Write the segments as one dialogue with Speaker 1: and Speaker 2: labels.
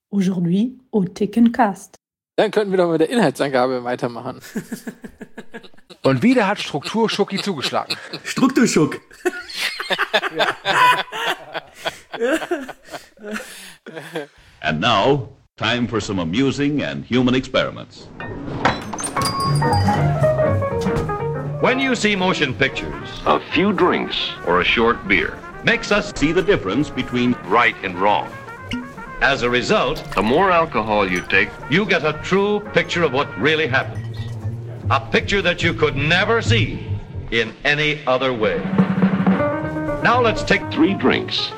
Speaker 1: Aujourd'hui au Thekencast.
Speaker 2: Dann könnten wir doch mit der Inhaltsangabe weitermachen.
Speaker 3: Und wieder hat Strukturschucki zugeschlagen.
Speaker 4: Strukturschuck.
Speaker 5: And now, time for some amusing and human experiments. When you see motion pictures, a few drinks or a short beer makes us see the difference between right and wrong. As a result, the more alcohol you take, you get a true picture of what really happens. A picture that you could never see in any other way. Now let's take 3 drinks.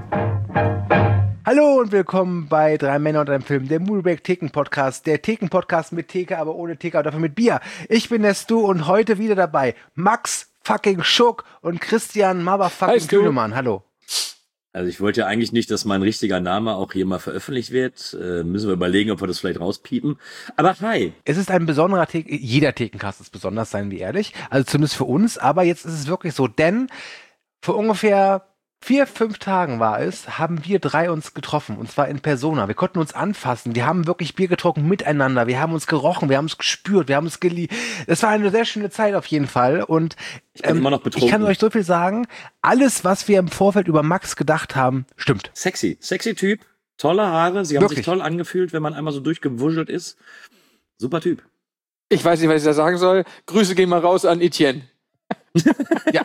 Speaker 3: Hallo und willkommen bei 3 Männer und einem Film, der Movieback Theken-Podcast. Der Theken-Podcast mit Theke, aber ohne Theke, aber dafür mit Bier. Ich bin der Stu und heute wieder dabei Max fucking Schuck und Christian Motherfucking Kühnemann. Hallo.
Speaker 4: Also ich wollte ja eigentlich nicht, dass mein richtiger Name auch hier mal veröffentlicht wird. Müssen wir überlegen, ob wir das vielleicht rauspiepen. Aber hi.
Speaker 3: Es ist ein besonderer Theken, jeder Thekencast ist besonders, seien wir ehrlich. Also zumindest für uns, aber jetzt ist es wirklich so, denn vor ungefähr 4-5 Tagen war es, haben wir 3 uns getroffen, und zwar in Persona. Wir konnten uns anfassen, wir haben wirklich Bier getrunken miteinander, wir haben uns gerochen, wir haben es gespürt, wir haben es geliebt. Es war eine sehr schöne Zeit auf jeden Fall und
Speaker 4: ich bin immer noch betrunken.
Speaker 3: Ich kann euch so viel sagen, alles, was wir im Vorfeld über Max gedacht haben, stimmt.
Speaker 4: Sexy Typ, tolle Haare, sie haben
Speaker 3: wirklich
Speaker 4: sich toll angefühlt, wenn man einmal so durchgewuschelt ist. Super Typ.
Speaker 2: Ich weiß nicht, was ich da sagen soll. Grüße gehen mal raus an Etienne.
Speaker 3: Ja.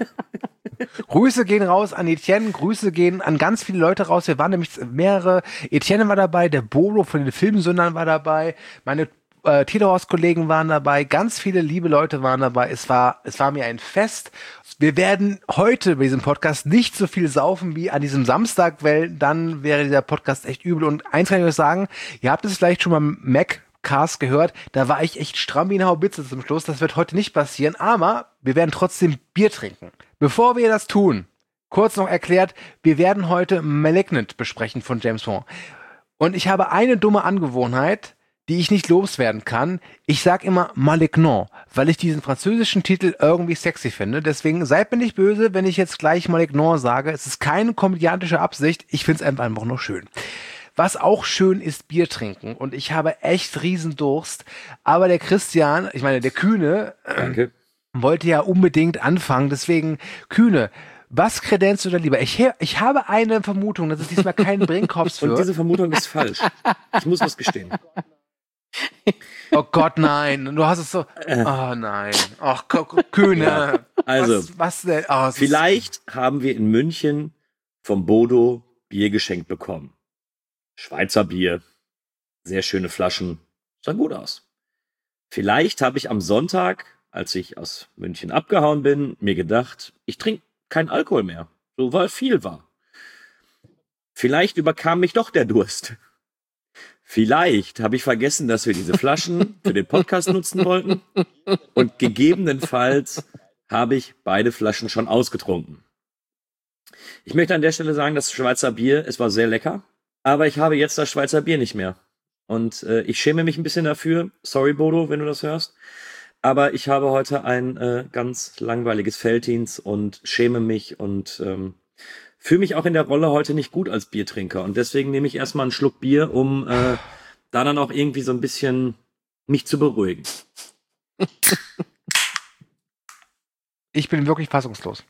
Speaker 3: Grüße gehen raus an Etienne, Grüße gehen an ganz viele Leute raus. Wir waren nämlich mehrere. Etienne war dabei, der Bodo von den Filmsündern war dabei, meine Telehaus-Kollegen waren dabei, ganz viele liebe Leute waren dabei. Es war mir ein Fest. Wir werden heute bei diesem Podcast nicht so viel saufen wie an diesem Samstag, weil dann wäre dieser Podcast echt übel. Und eins kann ich euch sagen, ihr habt es vielleicht schon mal Mac-Cast gehört, da war ich echt stramm wie eine Haubitze zum Schluss. Das wird heute nicht passieren, aber wir werden trotzdem Bier trinken. Bevor wir das tun, kurz noch erklärt, wir werden heute Malignant besprechen von James Wan. Und ich habe eine dumme Angewohnheit, die ich nicht loswerden kann. Ich sag immer Malignant, weil ich diesen französischen Titel irgendwie sexy finde. Deswegen seid mir nicht böse, wenn ich jetzt gleich Malignant sage. Es ist keine komödiantische Absicht. Ich finde es einfach nur schön. Was auch schön ist, Bier trinken. Und ich habe echt riesen Durst. Aber der Christian, ich meine der Kühne,
Speaker 4: Danke.
Speaker 3: Wollte ja unbedingt anfangen. Deswegen, Kühne, was kredenzt du da lieber? Ich habe eine Vermutung, dass es diesmal kein Brinkhoffs wird.
Speaker 4: Und diese Vermutung ist falsch. Ich muss was gestehen.
Speaker 3: Oh Gott, nein. Du hast es so. Oh nein. Ach, Kühne.
Speaker 4: Ja, also,
Speaker 3: was denn? Oh,
Speaker 4: vielleicht haben wir in München vom Bodo Bier geschenkt bekommen. Schweizer Bier. Sehr schöne Flaschen. Sah gut aus. Vielleicht habe ich am Sonntag, als ich aus München abgehauen bin, mir gedacht, ich trinke keinen Alkohol mehr. So, weil viel war. Vielleicht überkam mich doch der Durst. Vielleicht habe ich vergessen, dass wir diese Flaschen für den Podcast nutzen wollten. Und gegebenenfalls habe ich beide Flaschen schon ausgetrunken. Ich möchte an der Stelle sagen, das Schweizer Bier, es war sehr lecker. Aber ich habe jetzt das Schweizer Bier nicht mehr. Und ich schäme mich ein bisschen dafür. Sorry, Bodo, wenn du das hörst. Aber ich habe heute ein ganz langweiliges Veltins und schäme mich und fühle mich auch in der Rolle heute nicht gut als Biertrinker. Und deswegen nehme ich erstmal einen Schluck Bier, um da dann auch irgendwie so ein bisschen mich zu beruhigen.
Speaker 3: Ich bin wirklich fassungslos.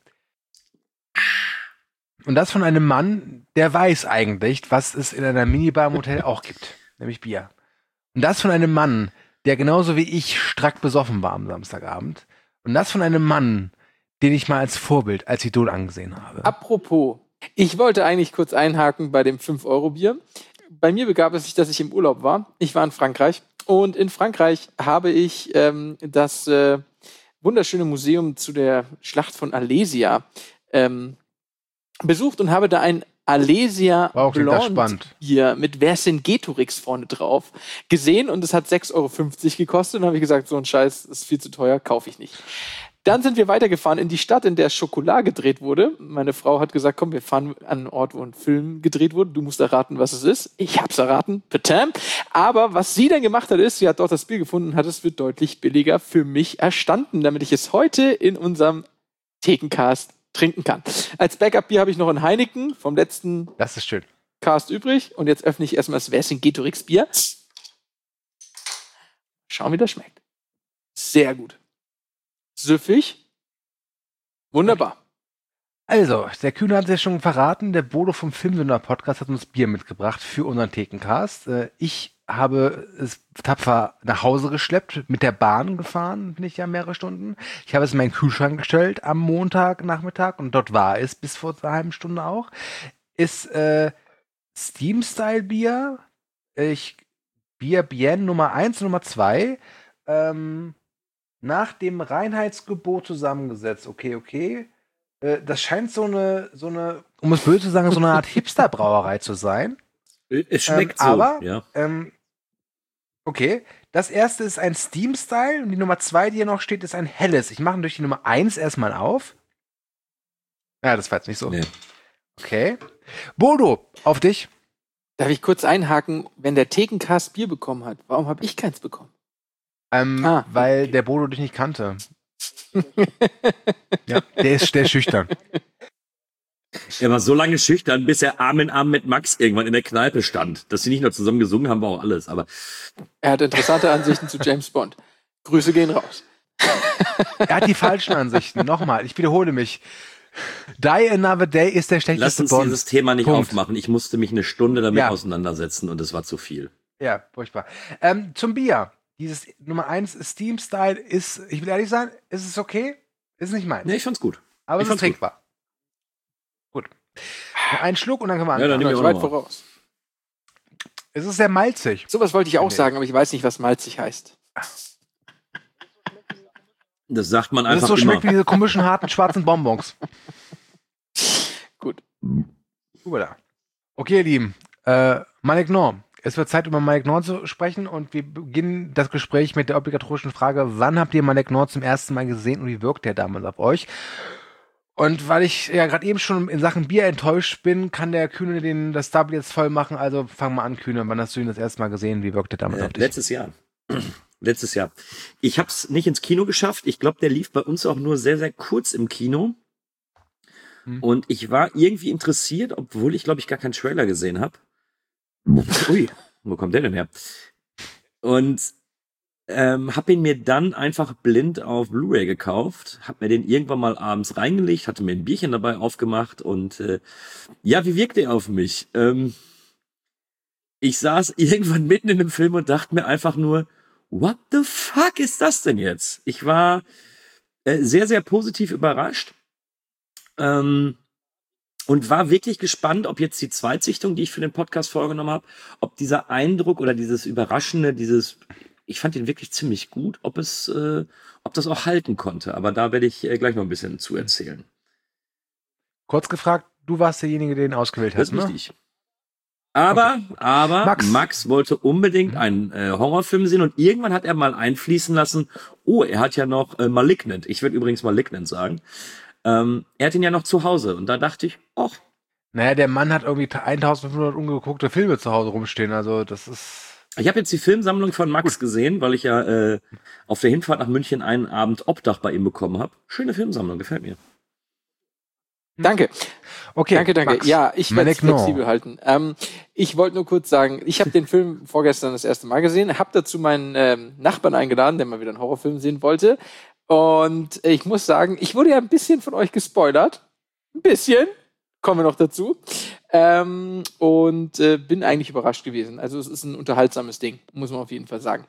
Speaker 3: Und das von einem Mann, der weiß eigentlich, was es in einer Minibar im Hotel auch gibt. Nämlich Bier. Und das von einem Mann, der genauso wie ich strack besoffen war am Samstagabend. Und das von einem Mann, den ich mal als Vorbild, als Idol angesehen habe.
Speaker 2: Apropos, ich wollte eigentlich kurz einhaken bei dem 5-Euro-Bier. Bei mir begab es sich, dass ich im Urlaub war. Ich war in Frankreich. Und in Frankreich habe ich das wunderschöne Museum zu der Schlacht von Alesia besucht und habe da ein Alesia Blonde Bier mit Vercingetorix vorne drauf gesehen und es hat 6,50 Euro gekostet und habe ich gesagt, so ein Scheiß ist viel zu teuer, kaufe ich nicht. Dann sind wir weitergefahren in die Stadt, in der Schokolade gedreht wurde. Meine Frau hat gesagt, komm, wir fahren an einen Ort, wo ein Film gedreht wurde. Du musst erraten, was es ist. Ich hab's erraten. Bitte. Aber was sie dann gemacht hat, ist, sie hat dort das Bier gefunden und hat es für deutlich billiger für mich erstanden, damit ich es heute in unserem Thekencast trinken kann. Als Backup-Bier habe ich noch ein Heineken vom letzten
Speaker 3: Das ist schön.
Speaker 2: Cast übrig und jetzt öffne ich erstmal das Vercingetorix Bier. Schauen, wie das schmeckt. Sehr gut. Süffig. Wunderbar.
Speaker 3: Also, der Kühne hat es ja schon verraten, der Bodo vom Filmsünder-Podcast hat uns Bier mitgebracht für unseren Thekencast. Ich habe es tapfer nach Hause geschleppt, mit der Bahn gefahren, nicht ja mehrere Stunden. Ich habe es in meinen Kühlschrank gestellt am Montagnachmittag und dort war es bis vor einer halben Stunde auch. Ist Steam-Style-Bier. Bier Bien Nummer 1 und Nummer 2. Nach dem Reinheitsgebot zusammengesetzt. Okay. Das scheint so eine, um es böse zu sagen, so eine Art Hipster-Brauerei zu sein.
Speaker 4: Es schmeckt so,
Speaker 3: aber,
Speaker 4: ja.
Speaker 3: Okay. Das erste ist ein Steam-Style und die Nummer 2, die hier noch steht, ist ein helles. Ich mache durch die Nummer 1 erstmal auf. Ja, das war jetzt nicht so. Nee. Okay. Bodo, auf dich.
Speaker 2: Darf ich kurz einhaken, wenn der Thekencast Bier bekommen hat, warum habe ich keins bekommen?
Speaker 3: Weil der Bodo dich nicht kannte. Ja, der ist schüchtern.
Speaker 4: Er war so lange schüchtern, bis er Arm in Arm mit Max irgendwann in der Kneipe stand. Dass sie nicht nur zusammen gesungen haben, war auch alles. Aber
Speaker 2: er hat interessante Ansichten zu James Bond. Grüße gehen raus.
Speaker 3: Er hat die falschen Ansichten. Nochmal, ich wiederhole mich. Die Another Day ist der schlechteste
Speaker 4: Lass uns
Speaker 3: Bond.
Speaker 4: Dieses Thema nicht
Speaker 3: Punkt.
Speaker 4: aufmachen. Ich musste mich eine Stunde damit auseinandersetzen und es war zu viel.
Speaker 3: Ja, furchtbar. Zum Bier. Dieses Nummer 1 Steam-Style ist, ich will ehrlich sein, ist es okay? Ist nicht meins.
Speaker 4: Nee, ich fand's gut.
Speaker 3: Aber es ist trinkbar. Gut. Noch einen Schluck und dann können wir anfangen.
Speaker 4: Ja, dann nehmen wir
Speaker 2: weit voraus.
Speaker 3: Es ist sehr malzig.
Speaker 2: Sowas wollte ich auch sagen, aber ich weiß nicht, was malzig heißt.
Speaker 4: Das sagt man einfach
Speaker 3: so
Speaker 4: immer.
Speaker 3: Schmeckt wie diese komischen, harten, schwarzen Bonbons.
Speaker 2: Gut.
Speaker 3: Okay, ihr Lieben. Malignon. Es wird Zeit, über Malignon zu sprechen und wir beginnen das Gespräch mit der obligatorischen Frage, wann habt ihr Malignon zum ersten Mal gesehen und wie wirkt der damals auf euch? Und weil ich ja gerade eben schon in Sachen Bier enttäuscht bin, kann der Kühne das Double jetzt voll machen. Also fang mal an, Kühne. Wann hast du ihn das erste Mal gesehen? Wie wirkt der damals auf dich?
Speaker 4: Letztes Jahr. Ich habe es nicht ins Kino geschafft. Ich glaube, der lief bei uns auch nur sehr, sehr kurz im Kino. Und ich war irgendwie interessiert, obwohl ich, glaube ich, gar keinen Trailer gesehen habe. Ui, wo kommt der denn her? Und habe ihn mir dann einfach blind auf Blu-ray gekauft, habe mir den irgendwann mal abends reingelegt, hatte mir ein Bierchen dabei aufgemacht und wie wirkt der auf mich? Ich saß irgendwann mitten in dem Film und dachte mir einfach nur, what the fuck ist das denn jetzt? Ich war sehr, sehr positiv überrascht. Und war wirklich gespannt, ob jetzt die Zweitsichtung, die ich für den Podcast vorgenommen habe, ob dieser Eindruck oder dieses Überraschende, ich fand ihn wirklich ziemlich gut, ob das auch halten konnte. Aber da werde ich gleich noch ein bisschen zu erzählen.
Speaker 3: Kurz gefragt, du warst derjenige, der ihn ausgewählt hat,
Speaker 4: ne? Das ist richtig. Aber Max wollte unbedingt einen Horrorfilm sehen und irgendwann hat er mal einfließen lassen, er hat ja noch Malignant. Ich würde übrigens Malignant sagen. Er hat ihn ja noch zu Hause und da dachte ich,
Speaker 3: Naja, der Mann hat irgendwie 1500 ungeguckte Filme zu Hause rumstehen, also das ist...
Speaker 4: Ich habe jetzt die Filmsammlung von Max gesehen, weil ich ja auf der Hinfahrt nach München einen Abend Obdach bei ihm bekommen habe. Schöne Filmsammlung, gefällt mir.
Speaker 2: Danke.
Speaker 3: Okay,
Speaker 2: danke.
Speaker 3: Max.
Speaker 2: Ja, ich werde es flexibel halten. Ich wollte nur kurz sagen, ich habe den Film vorgestern das erste Mal gesehen, habe dazu meinen Nachbarn eingeladen, der mal wieder einen Horrorfilm sehen wollte. Und ich muss sagen, ich wurde ja ein bisschen von euch gespoilert. Ein bisschen. Kommen wir noch dazu. Und bin eigentlich überrascht gewesen. Also es ist ein unterhaltsames Ding, muss man auf jeden Fall sagen.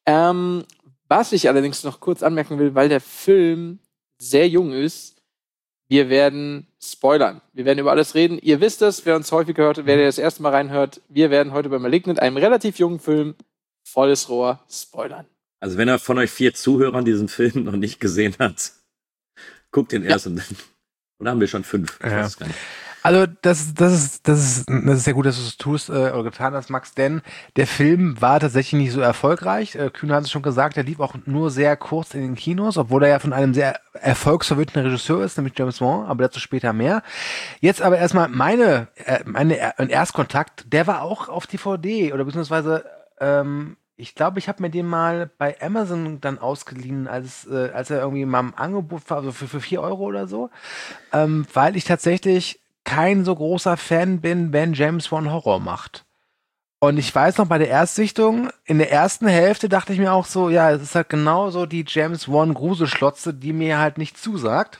Speaker 2: Was ich allerdings noch kurz anmerken will, weil der Film sehr jung ist, wir werden spoilern. Wir werden über alles reden. Ihr wisst es, wer uns häufig hört, wer das erste Mal reinhört. Wir werden heute bei Malignant, einem relativ jungen Film, volles Rohr spoilern.
Speaker 4: Also wenn er von euch 4 Zuhörern diesen Film noch nicht gesehen hat, guckt den erst und dann. Oder haben wir schon 5? Ich weiß es gar nicht.
Speaker 3: Also das ist sehr gut, dass du es tust oder getan hast, Max, denn der Film war tatsächlich nicht so erfolgreich. Kühne hat es schon gesagt, er lief auch nur sehr kurz in den Kinos, obwohl er ja von einem sehr erfolgsverwöhnten Regisseur ist, nämlich James Wan, aber dazu später mehr. Jetzt aber erstmal mein Erstkontakt, der war auch auf DVD oder beziehungsweise ich glaube, ich habe mir den mal bei Amazon dann ausgeliehen, als er irgendwie mal im Angebot war, also für 4 € oder so, weil ich tatsächlich kein so großer Fan bin, wenn James Wan Horror macht. Und ich weiß noch, bei der Erstsichtung, in der ersten Hälfte dachte ich mir auch so, ja, es ist halt genau so die James Wan Gruselschlotze, die mir halt nicht zusagt.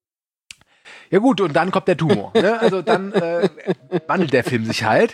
Speaker 3: Ja gut, und dann kommt der Tumor. Ne? Also dann wandelt der Film sich halt.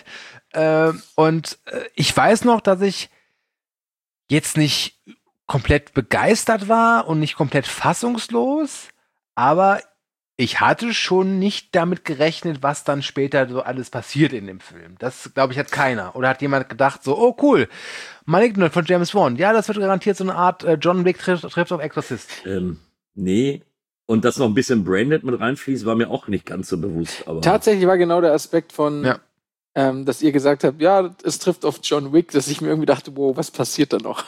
Speaker 3: Und ich weiß noch, dass ich jetzt nicht komplett begeistert war und nicht komplett fassungslos, aber ich hatte schon nicht damit gerechnet, was dann später so alles passiert in dem Film. Das, glaube ich, hat keiner. Oder hat jemand gedacht so, oh cool, Malignant von James Wan. Ja, das wird garantiert so eine Art John Wick trifft auf Exorcist.
Speaker 4: Nee. Und dass noch ein bisschen Braindead mit reinfließt, war mir auch nicht ganz so bewusst. Aber
Speaker 2: tatsächlich war genau der Aspekt von, dass ihr gesagt habt, ja, es trifft auf John Wick, dass ich mir irgendwie dachte, wow, was passiert da noch?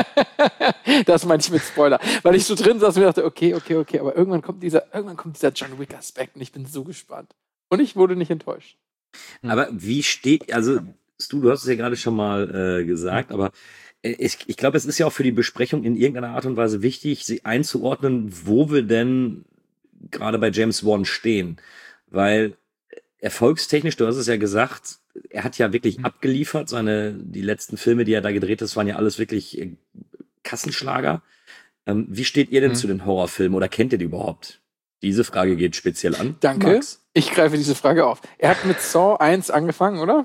Speaker 2: Das meine ich mit Spoiler. Weil ich so drin saß und mir dachte, okay, aber irgendwann kommt dieser John Wick-Aspekt und ich bin so gespannt. Und ich wurde nicht enttäuscht.
Speaker 4: Aber wie steht, also du hast es ja gerade schon mal gesagt, aber ich glaube, es ist ja auch für die Besprechung in irgendeiner Art und Weise wichtig, sie einzuordnen, wo wir denn gerade bei James Wan stehen. Weil erfolgstechnisch, du hast es ja gesagt, er hat ja wirklich abgeliefert. Die letzten Filme, die er da gedreht hat, waren ja alles wirklich Kassenschlager. Wie steht ihr denn zu den Horrorfilmen oder kennt ihr die überhaupt? Diese Frage geht speziell an.
Speaker 2: Danke.
Speaker 4: Max?
Speaker 2: Ich greife diese Frage auf. Er hat mit Saw 1 angefangen, oder?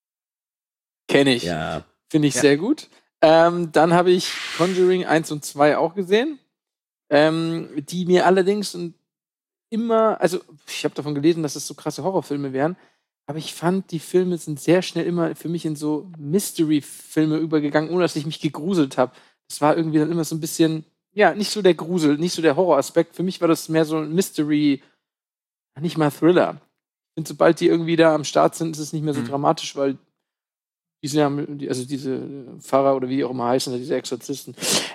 Speaker 2: Kenne ich.
Speaker 4: Ja.
Speaker 2: Finde ich sehr gut. Dann habe ich Conjuring 1 und 2 auch gesehen, die mir allerdings immer, also ich habe davon gelesen, dass es so krasse Horrorfilme wären, aber ich fand, die Filme sind sehr schnell immer für mich in so Mystery-Filme übergegangen, ohne dass ich mich gegruselt habe. Das war irgendwie dann immer so ein bisschen, ja, nicht so der Grusel, nicht so der Horroraspekt. Für mich war das mehr so ein Mystery, nicht mal Thriller. Ich finde, sobald die irgendwie da am Start sind, ist es nicht mehr so dramatisch, weil diese Pfarrer oder wie die auch immer heißen, diese Exorzisten.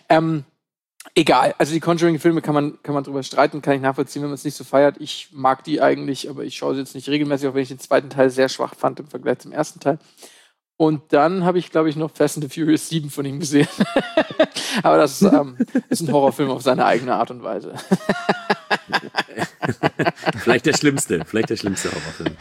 Speaker 2: Egal, also die Conjuring-Filme kann man drüber streiten, kann ich nachvollziehen, wenn man es nicht so feiert. Ich mag die eigentlich, aber ich schaue sie jetzt nicht regelmäßig, auch wenn ich den zweiten Teil sehr schwach fand im Vergleich zum ersten Teil. Und dann habe ich, glaube ich, noch Fast and the Furious 7 von ihm gesehen. Aber das ist ein Horrorfilm auf seine eigene Art und Weise.
Speaker 4: Vielleicht der schlimmste Horrorfilm.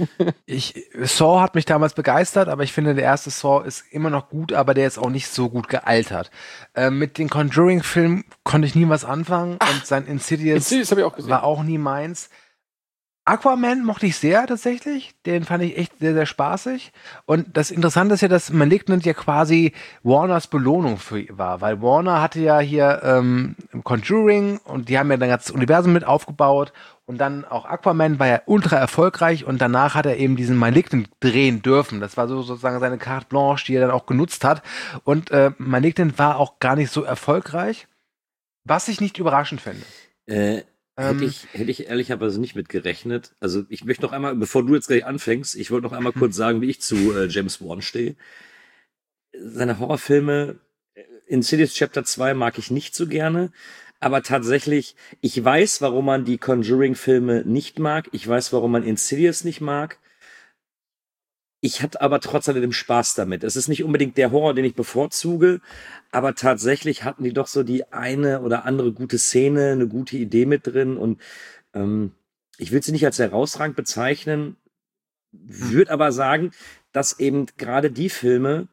Speaker 3: Saw hat mich damals begeistert, aber ich finde, der erste Saw ist immer noch gut, aber der ist auch nicht so gut gealtert. Mit den Conjuring-Filmen konnte ich nie was anfangen und sein Insidious
Speaker 2: habe ich auch gesehen.
Speaker 3: War auch nie meins. Aquaman mochte ich sehr tatsächlich, den fand ich echt sehr, sehr spaßig. Und das Interessante ist ja, dass Malignant ja quasi Warners Belohnung für ihn war, weil Warner hatte ja hier Conjuring und die haben ja dann das Universum mit aufgebaut und dann auch Aquaman war ja ultra erfolgreich und danach hat er eben diesen Malignant drehen dürfen. Das war so sozusagen seine Carte Blanche, die er dann auch genutzt hat. Und Malignant war auch gar nicht so erfolgreich, was ich nicht überraschend fände.
Speaker 4: Hätte ich ehrlicherweise nicht mit gerechnet. Also ich möchte noch einmal, bevor du jetzt gleich anfängst, ich wollte noch einmal kurz sagen, wie ich zu James Wan stehe. Seine Horrorfilme, Insidious Chapter 2 mag ich nicht so gerne, aber tatsächlich, ich weiß, warum man die Conjuring-Filme nicht mag, ich weiß, warum man Insidious nicht mag. Ich hatte aber trotzdem Spaß damit. Es ist nicht unbedingt der Horror, den ich bevorzuge, aber tatsächlich hatten die doch so die eine oder andere gute Szene, eine gute Idee mit drin und ich will sie nicht als herausragend bezeichnen, würde aber sagen, dass eben gerade die Filme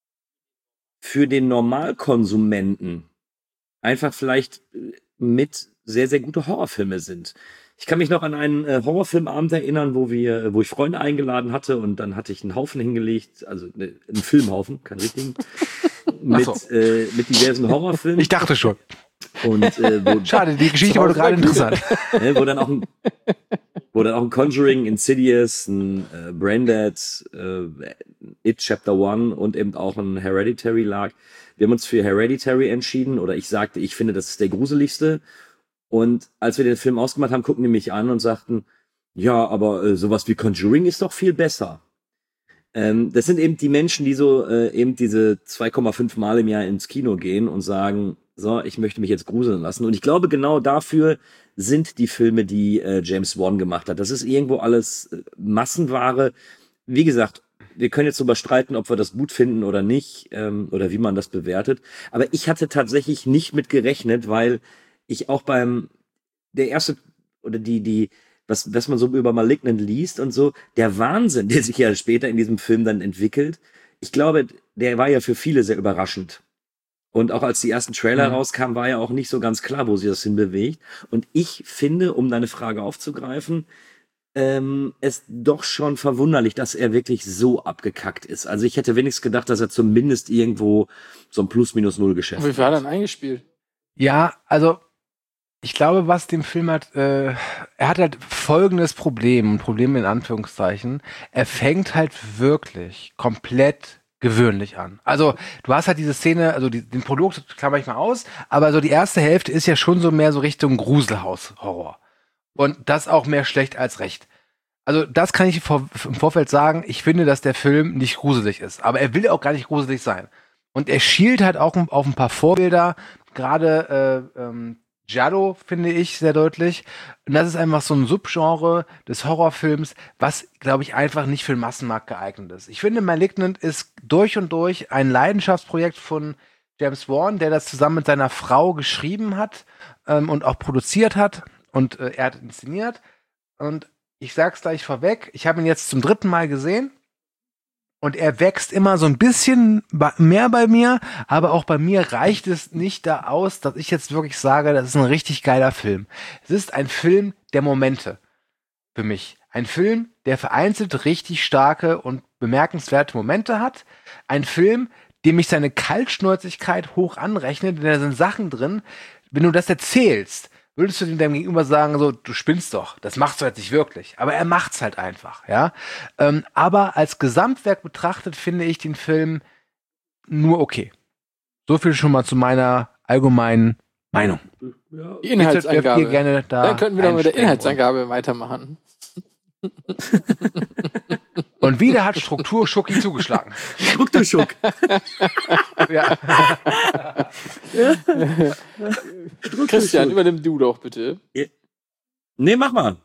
Speaker 4: für den Normalkonsumenten einfach vielleicht mit sehr, sehr gute Horrorfilme sind. Ich kann mich noch an einen Horrorfilmabend erinnern, wo ich Freunde eingeladen hatte und dann hatte ich einen Haufen hingelegt, also einen Filmhaufen, keinen richtigen, mit diversen Horrorfilmen.
Speaker 3: Ich dachte schon.
Speaker 4: Und
Speaker 3: schade, die Geschichte wurde gerade interessant.
Speaker 4: Wo dann auch ein Conjuring, Insidious, ein Braindead, It Chapter 1 und eben auch ein Hereditary lag. Wir haben uns für Hereditary entschieden oder ich sagte, ich finde, das ist der gruseligste. Und als wir den Film ausgemacht haben, guckten die mich an und sagten, ja, aber sowas wie Conjuring ist doch viel besser. Das sind eben die Menschen, die so eben diese 2,5 Mal im Jahr ins Kino gehen und sagen, so, ich möchte mich jetzt gruseln lassen. Und ich glaube, genau dafür sind die Filme, die James Wan gemacht hat. Das ist irgendwo alles Massenware. Wie gesagt, wir können jetzt darüber streiten, ob wir das gut finden oder nicht, oder wie man das bewertet. Aber ich hatte tatsächlich nicht mit gerechnet, weil ich auch der erste oder die was man so über Malignant liest und so, der Wahnsinn, der sich ja später in diesem Film dann entwickelt, ich glaube, der war ja für viele sehr überraschend. Und auch als die ersten Trailer rauskamen, war ja auch nicht so ganz klar, wo sich das hinbewegt. Und ich finde, um deine Frage aufzugreifen, es doch schon verwunderlich, dass er wirklich so abgekackt ist. Also ich hätte wenigstens gedacht, dass er zumindest irgendwo so ein Plus-Minus-Null-Geschäft hat.
Speaker 2: Wie viel hat er denn eingespielt?
Speaker 3: Ja, also ich glaube, was dem Film hat, er hat halt folgendes Problem, ein Problem in Anführungszeichen. Er fängt halt wirklich komplett gewöhnlich an. Also du hast halt diese Szene, also den Prolog klammer ich mal aus, aber so die erste Hälfte ist ja schon so mehr so Richtung Gruselhaus-Horror. Und das auch mehr schlecht als recht. Also das kann ich im Vorfeld sagen, ich finde, dass der Film nicht gruselig ist. Aber er will auch gar nicht gruselig sein. Und er schielt halt auch auf ein paar Vorbilder, gerade Giallo finde ich sehr deutlich. Und das ist einfach so ein Subgenre des Horrorfilms, was, glaube ich, einfach nicht für den Massenmarkt geeignet ist. Ich finde, Malignant ist durch und durch ein Leidenschaftsprojekt von James Wan, der das zusammen mit seiner Frau geschrieben hat und auch produziert hat. Und er hat inszeniert. Und ich sag's gleich vorweg, ich habe ihn jetzt zum 3. Mal gesehen. Und er wächst immer so ein bisschen mehr bei mir. Aber auch bei mir reicht es nicht da aus, dass ich jetzt wirklich sage, das ist ein richtig geiler Film. Es ist ein Film der Momente. Für mich. Ein Film, der vereinzelt richtig starke und bemerkenswerte Momente hat. Ein Film, dem ich seine Kaltschnäuzigkeit hoch anrechne. Denn da sind Sachen drin, wenn du das erzählst, würdest du deinem Gegenüber sagen, so, du spinnst doch, das machst du jetzt nicht wirklich. Aber er macht's halt einfach, ja. Aber als Gesamtwerk betrachtet finde ich den Film nur okay. So viel schon mal zu meiner allgemeinen Meinung.
Speaker 2: Ja. Die Inhaltsangabe.
Speaker 3: Gerne
Speaker 2: dann könnten wir doch mit der Inhaltsangabe weitermachen.
Speaker 3: Und wieder hat Strukturschucki zugeschlagen.
Speaker 4: Strukturschuck.
Speaker 3: Ja.
Speaker 2: Christian, übernimm du doch bitte.
Speaker 4: Nee, mach mal.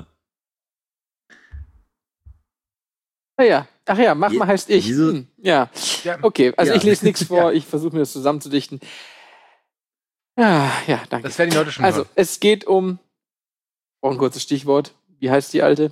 Speaker 2: Ach ja, mach mal heißt ich. Ja, okay. Also ich lese nichts vor, ich versuche mir das zusammenzudichten. Ja, danke.
Speaker 3: Das werden die Leute schon
Speaker 2: hören. Es geht um, ein kurzes Stichwort. Wie heißt die Alte?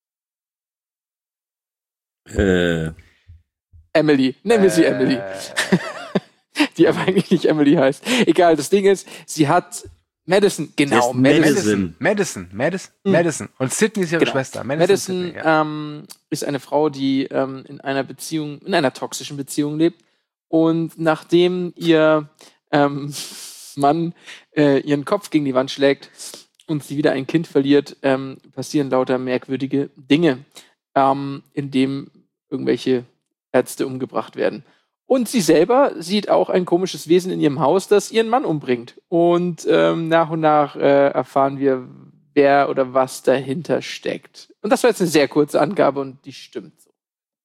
Speaker 2: Emily. Nennen wir sie Emily. Die aber eigentlich nicht Emily heißt. Egal, das Ding ist, sie hat Madison, genau.
Speaker 3: Madison. Und Sydney ist ihre Schwester.
Speaker 2: Madison ist eine Frau, die in einer toxischen Beziehung lebt. Und nachdem ihr Mann ihren Kopf gegen die Wand schlägt und sie wieder ein Kind verliert, passieren lauter merkwürdige Dinge, in dem irgendwelche Ärzte umgebracht werden. Und sie selber sieht auch ein komisches Wesen in ihrem Haus, das ihren Mann umbringt. Und nach und nach erfahren wir, wer oder was dahinter steckt. Und das war jetzt eine sehr kurze Angabe und die stimmt so.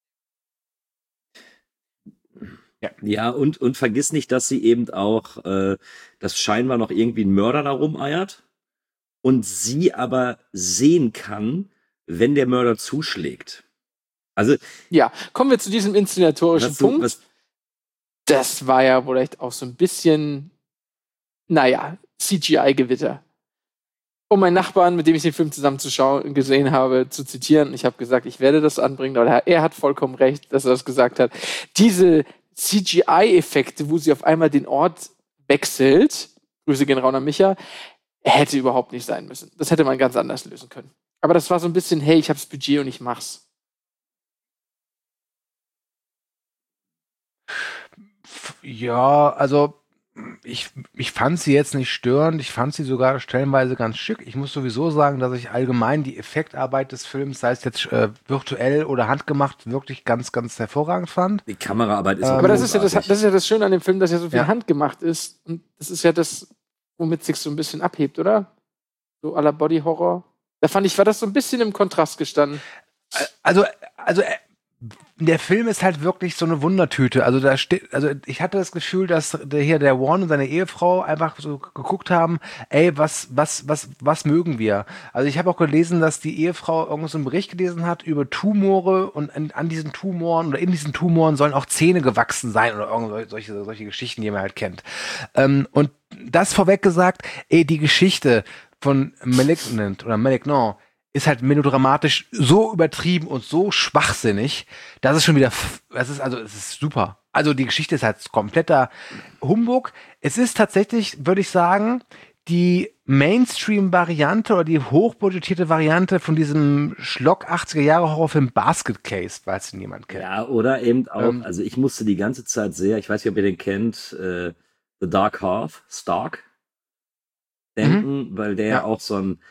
Speaker 4: Ja, und vergiss nicht, dass sie eben auch, dass scheinbar noch irgendwie ein Mörder da rumeiert und sie aber sehen kann, wenn der Mörder zuschlägt. Also
Speaker 2: ja, kommen wir zu diesem inszenatorischen Punkt. Das war ja wohl echt auch so ein bisschen, CGI-Gewitter. Um meinen Nachbarn, mit dem ich den Film zusammen gesehen habe, zu zitieren, ich habe gesagt, ich werde das anbringen, aber er hat vollkommen recht, dass er das gesagt hat. Diese CGI-Effekte, wo sie auf einmal den Ort wechselt, Grüße gehen raus an Micha, hätte überhaupt nicht sein müssen. Das hätte man ganz anders lösen können. Aber das war so ein bisschen, hey, ich habe das Budget und ich mach's.
Speaker 3: Ja, also ich fand sie jetzt nicht störend, ich fand sie sogar stellenweise ganz schick. Ich muss sowieso sagen, dass ich allgemein die Effektarbeit des Films, sei es jetzt virtuell oder handgemacht, wirklich ganz, ganz hervorragend fand.
Speaker 4: Die Kameraarbeit ist
Speaker 2: aber das ist ja das Schöne an dem Film, dass ja so viel handgemacht ist. Und das ist ja das, womit es sich so ein bisschen abhebt, oder? So à la Body Horror. Da fand ich, war das so ein bisschen im Kontrast gestanden.
Speaker 3: Also der Film ist halt wirklich so eine Wundertüte. Also ich hatte das Gefühl, dass der Warren und seine Ehefrau einfach so geguckt haben, ey, was mögen wir? Also ich habe auch gelesen, dass die Ehefrau irgendwo so einen Bericht gelesen hat über Tumore und an diesen Tumoren oder in diesen Tumoren sollen auch Zähne gewachsen sein oder irgendwelche solche Geschichten, die man halt kennt. Und das vorweg gesagt, die Geschichte von Malignant ist halt melodramatisch so übertrieben und so schwachsinnig, dass es schon wieder, es ist super. Also die Geschichte ist halt kompletter Humbug. Es ist tatsächlich, würde ich sagen, die Mainstream-Variante oder die hochbudgetierte Variante von diesem Schlock 80er-Jahre-Horrorfilm Basket Case, falls ihn jemand kennt.
Speaker 4: Ja, oder eben auch, also ich musste die ganze Zeit ich weiß nicht, ob ihr den kennt, The Dark Half, Stark, denken, weil der auch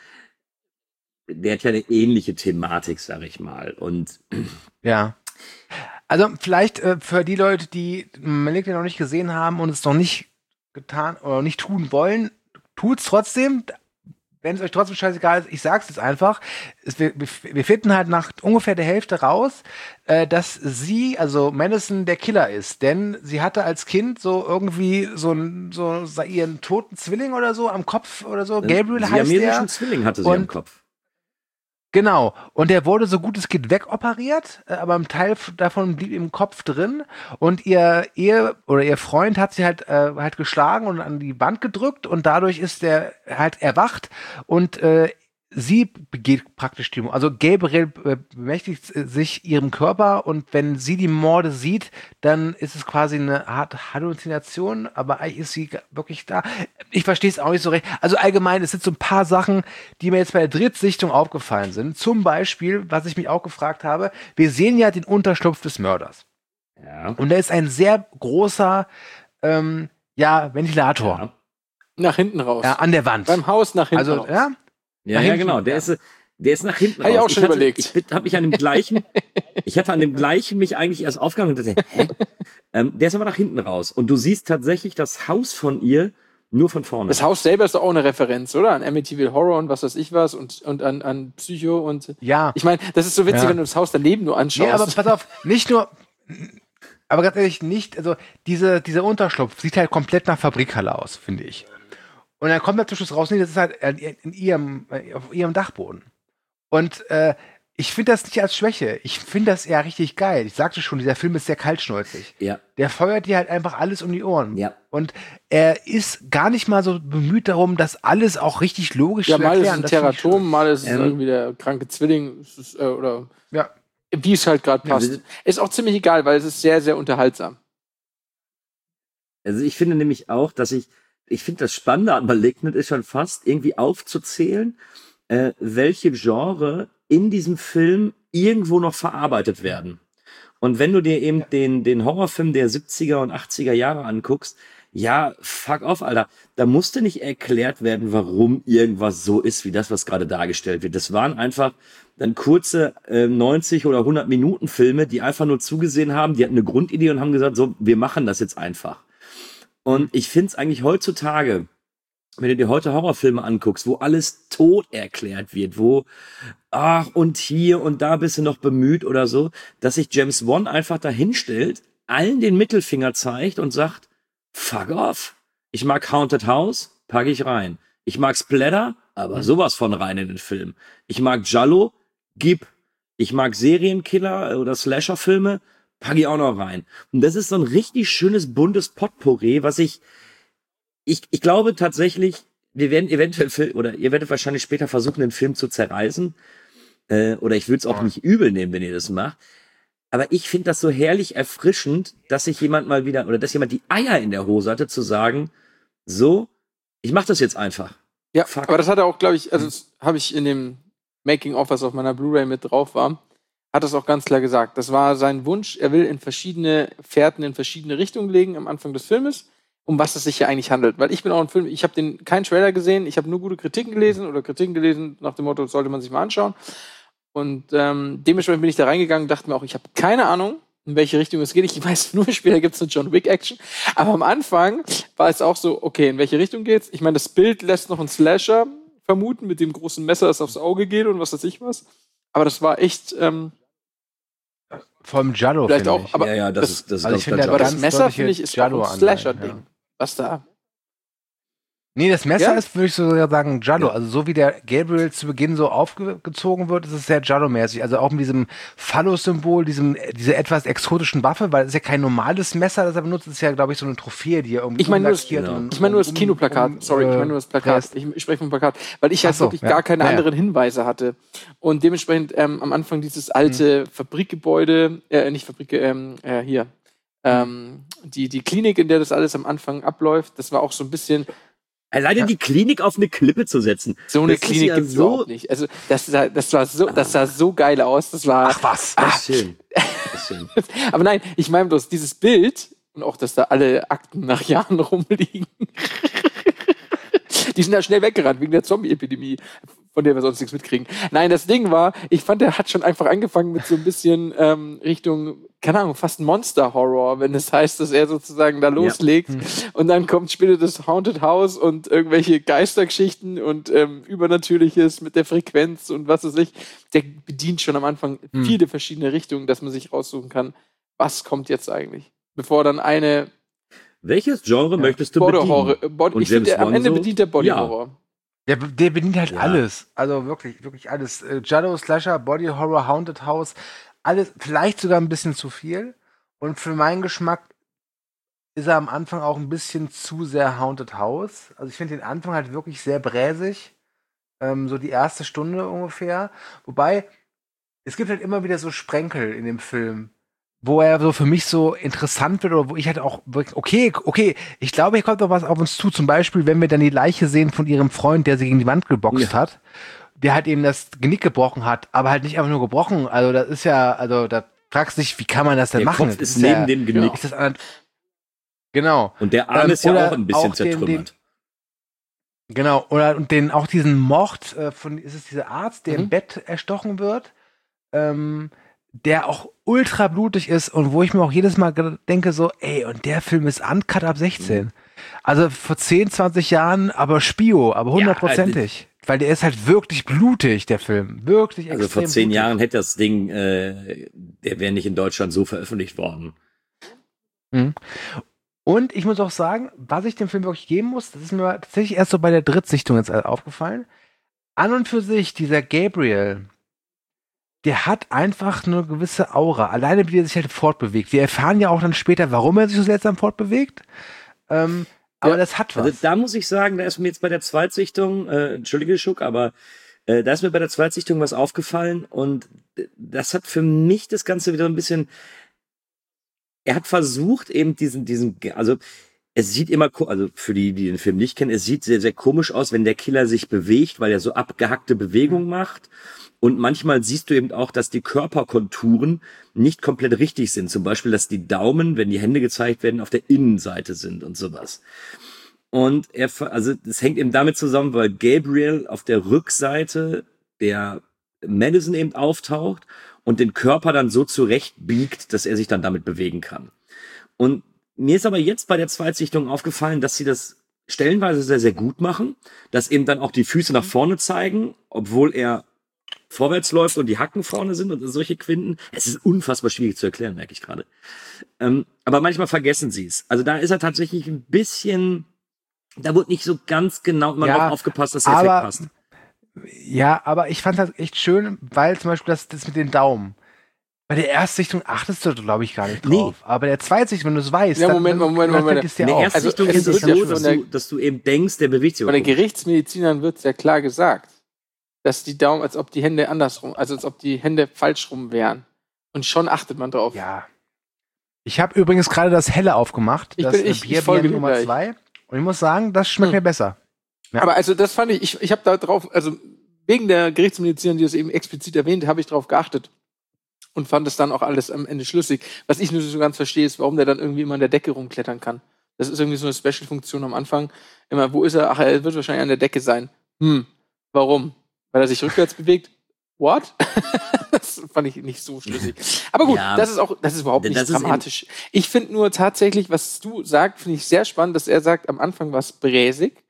Speaker 4: der hat ja eine ähnliche Thematik, sag ich mal. Und
Speaker 3: ja. Also vielleicht für die Leute, die Malignant noch nicht gesehen haben und es noch nicht getan oder nicht tun wollen, tut's trotzdem. Wenn es euch trotzdem scheißegal ist, ich sag's jetzt einfach. Wir finden halt nach ungefähr der Hälfte raus, dass sie, also Madison, der Killer ist. Denn sie hatte als Kind so irgendwie so ihren toten Zwilling oder so am Kopf oder so. Gabriel heißt der.
Speaker 4: Siamesischen Zwilling hatte sie am Kopf.
Speaker 3: Genau. Und der wurde so gut es geht wegoperiert, aber ein Teil davon blieb im Kopf drin. Und ihr Freund hat sie halt geschlagen und an die Wand gedrückt und dadurch ist der halt erwacht und sie begeht praktisch die Morde. Also Gabriel bemächtigt sich ihrem Körper und wenn sie die Morde sieht, dann ist es quasi eine Art Halluzination, aber eigentlich ist sie wirklich da. Ich verstehe es auch nicht so recht. Also allgemein, es sind so ein paar Sachen, die mir jetzt bei der Drittsichtung aufgefallen sind. Zum Beispiel, was ich mich auch gefragt habe, wir sehen ja den Unterschlupf des Mörders.
Speaker 4: Ja.
Speaker 3: Und da ist ein sehr großer Ventilator.
Speaker 2: Ja. Nach hinten raus.
Speaker 3: Ja, an der Wand.
Speaker 2: Beim Haus nach hinten raus.
Speaker 4: Ja, genau. Der ist nach hinten raus.
Speaker 2: Habe ich auch schon überlegt.
Speaker 4: Ich hatte an dem gleichen mich eigentlich erst aufgegangen und dachte, der ist aber nach hinten raus. Und du siehst tatsächlich das Haus von ihr nur von vorne.
Speaker 2: Das Haus selber ist doch auch eine Referenz, oder? An Amityville Horror und was weiß ich was und an Psycho und.
Speaker 3: Ja.
Speaker 2: Ich meine, das ist so witzig, wenn du das Haus daneben nur anschaust.
Speaker 3: Nee, aber pass auf, nicht nur. Aber ganz ehrlich, also dieser Unterschlupf sieht halt komplett nach Fabrikhalle aus, finde ich. Und dann kommt er zum Schluss raus, nee, das ist halt auf ihrem Dachboden. Und ich finde das nicht als Schwäche. Ich finde das eher richtig geil. Ich sagte schon, dieser Film ist sehr kaltschnäuzig.
Speaker 4: Ja.
Speaker 3: Der feuert dir halt einfach alles um die Ohren.
Speaker 4: Ja.
Speaker 3: Und er ist gar nicht mal so bemüht darum, das alles auch richtig logisch zu erklären.
Speaker 2: Ja, mal ist es ein Teratom, mal ist es irgendwie der kranke Zwilling oder wie es halt gerade passt. Ist auch ziemlich egal, weil es ist sehr, sehr unterhaltsam.
Speaker 4: Also ich finde nämlich auch, dass ich finde, das Spannende an Malignant ist schon fast irgendwie aufzuzählen, welche Genre in diesem Film irgendwo noch verarbeitet werden. Und wenn du dir eben den Horrorfilm der 70er und 80er Jahre anguckst, ja, fuck off, Alter. Da musste nicht erklärt werden, warum irgendwas so ist, wie das, was gerade dargestellt wird. Das waren einfach dann kurze 90 oder 100 Minuten Filme, die einfach nur zugesehen haben, die hatten eine Grundidee und haben gesagt, so, wir machen das jetzt einfach. Und ich finde es eigentlich heutzutage, wenn du dir heute Horrorfilme anguckst, wo alles tot erklärt wird, wo, und hier und da bist du noch bemüht oder so, dass sich James Wan einfach dahinstellt, allen den Mittelfinger zeigt und sagt, fuck off. Ich mag Haunted House, packe ich rein. Ich mag Splatter, aber sowas von rein in den Film. Ich mag Giallo, gib. Ich mag Serienkiller oder Slasher-Filme, packe ich auch noch rein. Und das ist so ein richtig schönes, buntes Potpourri, was ich glaube tatsächlich, wir werden eventuell, oder ihr werdet wahrscheinlich später versuchen, den Film zu zerreißen. Oder ich würde es auch nicht übel nehmen, wenn ihr das macht. Aber ich finde das so herrlich erfrischend, dass sich jemand mal wieder, oder dass jemand die Eier in der Hose hatte, zu sagen, so, ich mach das jetzt einfach.
Speaker 2: Ja, aber das hat er auch, glaube ich, also das habe ich in dem Making-of, was auf meiner Blu-ray mit drauf war, hat es auch ganz klar gesagt. Das war sein Wunsch, er will in verschiedene Fährten, in verschiedene Richtungen legen am Anfang des Filmes, um was es sich hier eigentlich handelt. Weil ich bin auch ein Film, ich habe keinen Trailer gesehen, ich habe nur gute Kritiken gelesen nach dem Motto, das sollte man sich mal anschauen. Und dementsprechend bin ich da reingegangen und dachte mir auch, ich habe keine Ahnung, in welche Richtung es geht. Ich weiß nur, später gibt es eine John Wick-Action. Aber am Anfang war es auch so, okay, in welche Richtung geht's? Ich meine, das Bild lässt noch einen Slasher vermuten, mit dem großen Messer, das aufs Auge geht und was weiß ich was. Aber das war echt
Speaker 3: vom Giallo,
Speaker 2: vielleicht auch, aber
Speaker 4: ja, das ist
Speaker 3: also ich finde,
Speaker 2: aber das Messer, finde ich, ist auch ein Slasher-Ding.
Speaker 3: Ja.
Speaker 2: Was da?
Speaker 3: Nee, das Messer ist, würde ich sogar sagen, Giallo. Ja. Also so wie der Gabriel zu Beginn so aufgezogen wird, ist es sehr Giallo-mäßig. Also auch mit diesem Phallus-Symbol, diese etwas exotischen Waffe, weil es ist ja kein normales Messer, das er benutzt, es ist ja, glaube ich, so eine Trophäe, die er irgendwie
Speaker 2: Ich meine nur das Kinoplakat. Ich meine nur das Plakat. Ich spreche vom Plakat. Weil ich halt wirklich gar keine anderen Hinweise hatte. Und dementsprechend am Anfang dieses alte Fabrikgebäude, nicht Fabrike, hier, die Klinik, in der das alles am Anfang abläuft, das war auch so ein bisschen...
Speaker 4: Alleine die Klinik auf eine Klippe zu setzen.
Speaker 2: So eine Klinik gibt's überhaupt nicht. Also das sah so geil aus. Das war.
Speaker 4: Ach was, das ist schön.
Speaker 2: Aber nein, ich meine bloß dieses Bild und auch, dass da alle Akten nach Jahren rumliegen. Die sind ja schnell weggerannt wegen der Zombie-Epidemie, von der wir sonst nichts mitkriegen. Nein, das Ding war, ich fand, der hat schon einfach angefangen mit so ein bisschen Richtung, keine Ahnung, fast Monster-Horror, wenn es heißt, dass er sozusagen da loslegt. Und dann kommt später das Haunted House und irgendwelche Geistergeschichten und Übernatürliches mit der Frequenz und was weiß ich. Der bedient schon am Anfang viele verschiedene Richtungen, dass man sich raussuchen kann, was kommt jetzt eigentlich. Bevor dann eine...
Speaker 4: Welches Genre möchtest du bedienen?
Speaker 2: Ich finde, am Ende bedient der Body Horror.
Speaker 3: Der bedient halt alles. Also wirklich, wirklich alles. Giallo, Slasher, Body Horror, Haunted House, alles, vielleicht sogar ein bisschen zu viel. Und für meinen Geschmack ist er am Anfang auch ein bisschen zu sehr Haunted House. Also ich finde den Anfang halt wirklich sehr bräsig. So die erste Stunde ungefähr. Wobei, es gibt halt immer wieder so Sprenkel in dem Film, wo er so für mich so interessant wird oder wo ich halt auch wirklich, okay, ich glaube, hier kommt noch was auf uns zu. Zum Beispiel, wenn wir dann die Leiche sehen von ihrem Freund, der sie gegen die Wand geboxt hat, der halt eben das Genick gebrochen hat, aber halt nicht einfach nur gebrochen. Also das ist ja, also da fragst du dich, wie kann man das denn machen?
Speaker 4: Der Kopf ist neben dem Genick.
Speaker 3: Genau.
Speaker 4: Und der Arm ist ja auch ein bisschen zertrümmert.
Speaker 3: Genau, und auch diesen Mord ist es dieser Arzt, der im Bett erstochen wird, der auch ultra blutig ist und wo ich mir auch jedes Mal denke so, ey, und der Film ist uncut ab 16. Also vor 10, 20 Jahren, aber Spio, aber 100%ig. Weil der ist halt wirklich blutig, der Film. Wirklich extrem
Speaker 4: Also vor 10
Speaker 3: blutig.
Speaker 4: Jahren hätte das Ding, der wäre nicht in Deutschland so veröffentlicht worden.
Speaker 3: Und ich muss auch sagen, was ich dem Film wirklich geben muss, das ist mir tatsächlich erst so bei der Drittsichtung jetzt aufgefallen. An und für sich, dieser Gabriel, der hat einfach eine gewisse Aura. Alleine, wie er sich halt fortbewegt. Wir erfahren ja auch dann später, warum er sich so seltsam fortbewegt. Aber das hat was.
Speaker 4: Also da muss ich sagen, da ist mir jetzt bei der Zweitsichtung, entschuldige Schuck, aber da ist mir bei der Zweitsichtung was aufgefallen und das hat für mich das Ganze wieder ein bisschen, er hat versucht eben also es sieht immer, also für die den Film nicht kennen, es sieht sehr, sehr komisch aus, wenn der Killer sich bewegt, weil er so abgehackte Bewegungen macht. Und manchmal siehst du eben auch, dass die Körperkonturen nicht komplett richtig sind. Zum Beispiel, dass die Daumen, wenn die Hände gezeigt werden, auf der Innenseite sind und sowas. Und das hängt eben damit zusammen, weil Gabriel auf der Rückseite der Madison eben auftaucht und den Körper dann so zurechtbiegt, dass er sich dann damit bewegen kann. Und mir ist aber jetzt bei der Zweitsichtung aufgefallen, dass sie das stellenweise sehr, sehr gut machen, dass eben dann auch die Füße nach vorne zeigen, obwohl er vorwärts läuft und die Hacken vorne sind und solche Quinten. Es ist unfassbar schwierig zu erklären, merke ich gerade. Aber manchmal vergessen sie es. Also da ist er tatsächlich ein bisschen, da wurde nicht so ganz genau immer drauf aufgepasst, dass der Effekt passt.
Speaker 3: Ja, aber ich fand das echt schön, weil zum Beispiel das mit den Daumen. Bei der Erstsichtung achtest du, glaube ich, gar nicht drauf. Nee. Aber bei der Zweitsichtung, wenn du es weißt,
Speaker 2: ja, Moment.
Speaker 3: In
Speaker 4: der Erstsichtung ist es so, dass du eben denkst, der bewegt sich.
Speaker 2: Bei den Gerichtsmedizinern wird es ja klar gesagt, dass die Daumen, als ob die Hände andersrum, also als ob die Hände falsch rum wären. Und schon achtet man drauf.
Speaker 3: Ja. Ich habe übrigens gerade das Helle aufgemacht.
Speaker 2: Ich folge
Speaker 3: Nummer 2. Und ich muss sagen, das schmeckt mir besser.
Speaker 2: Ja. Aber also das fand ich habe da drauf, also wegen der Gerichtsmediziner, die das eben explizit erwähnt, habe ich drauf geachtet. Und fand es dann auch alles am Ende schlüssig. Was ich nur so ganz verstehe, ist, warum der dann irgendwie immer an der Decke rumklettern kann. Das ist irgendwie so eine Special-Funktion am Anfang. Immer, wo ist er? Ach, er wird wahrscheinlich an der Decke sein. Warum? Weil er sich rückwärts bewegt? What? Das fand ich nicht so schlüssig. Aber gut, das ist überhaupt nicht dramatisch. Ich finde nur tatsächlich, was du sagst, finde ich sehr spannend, dass er sagt, am Anfang war es bräsig.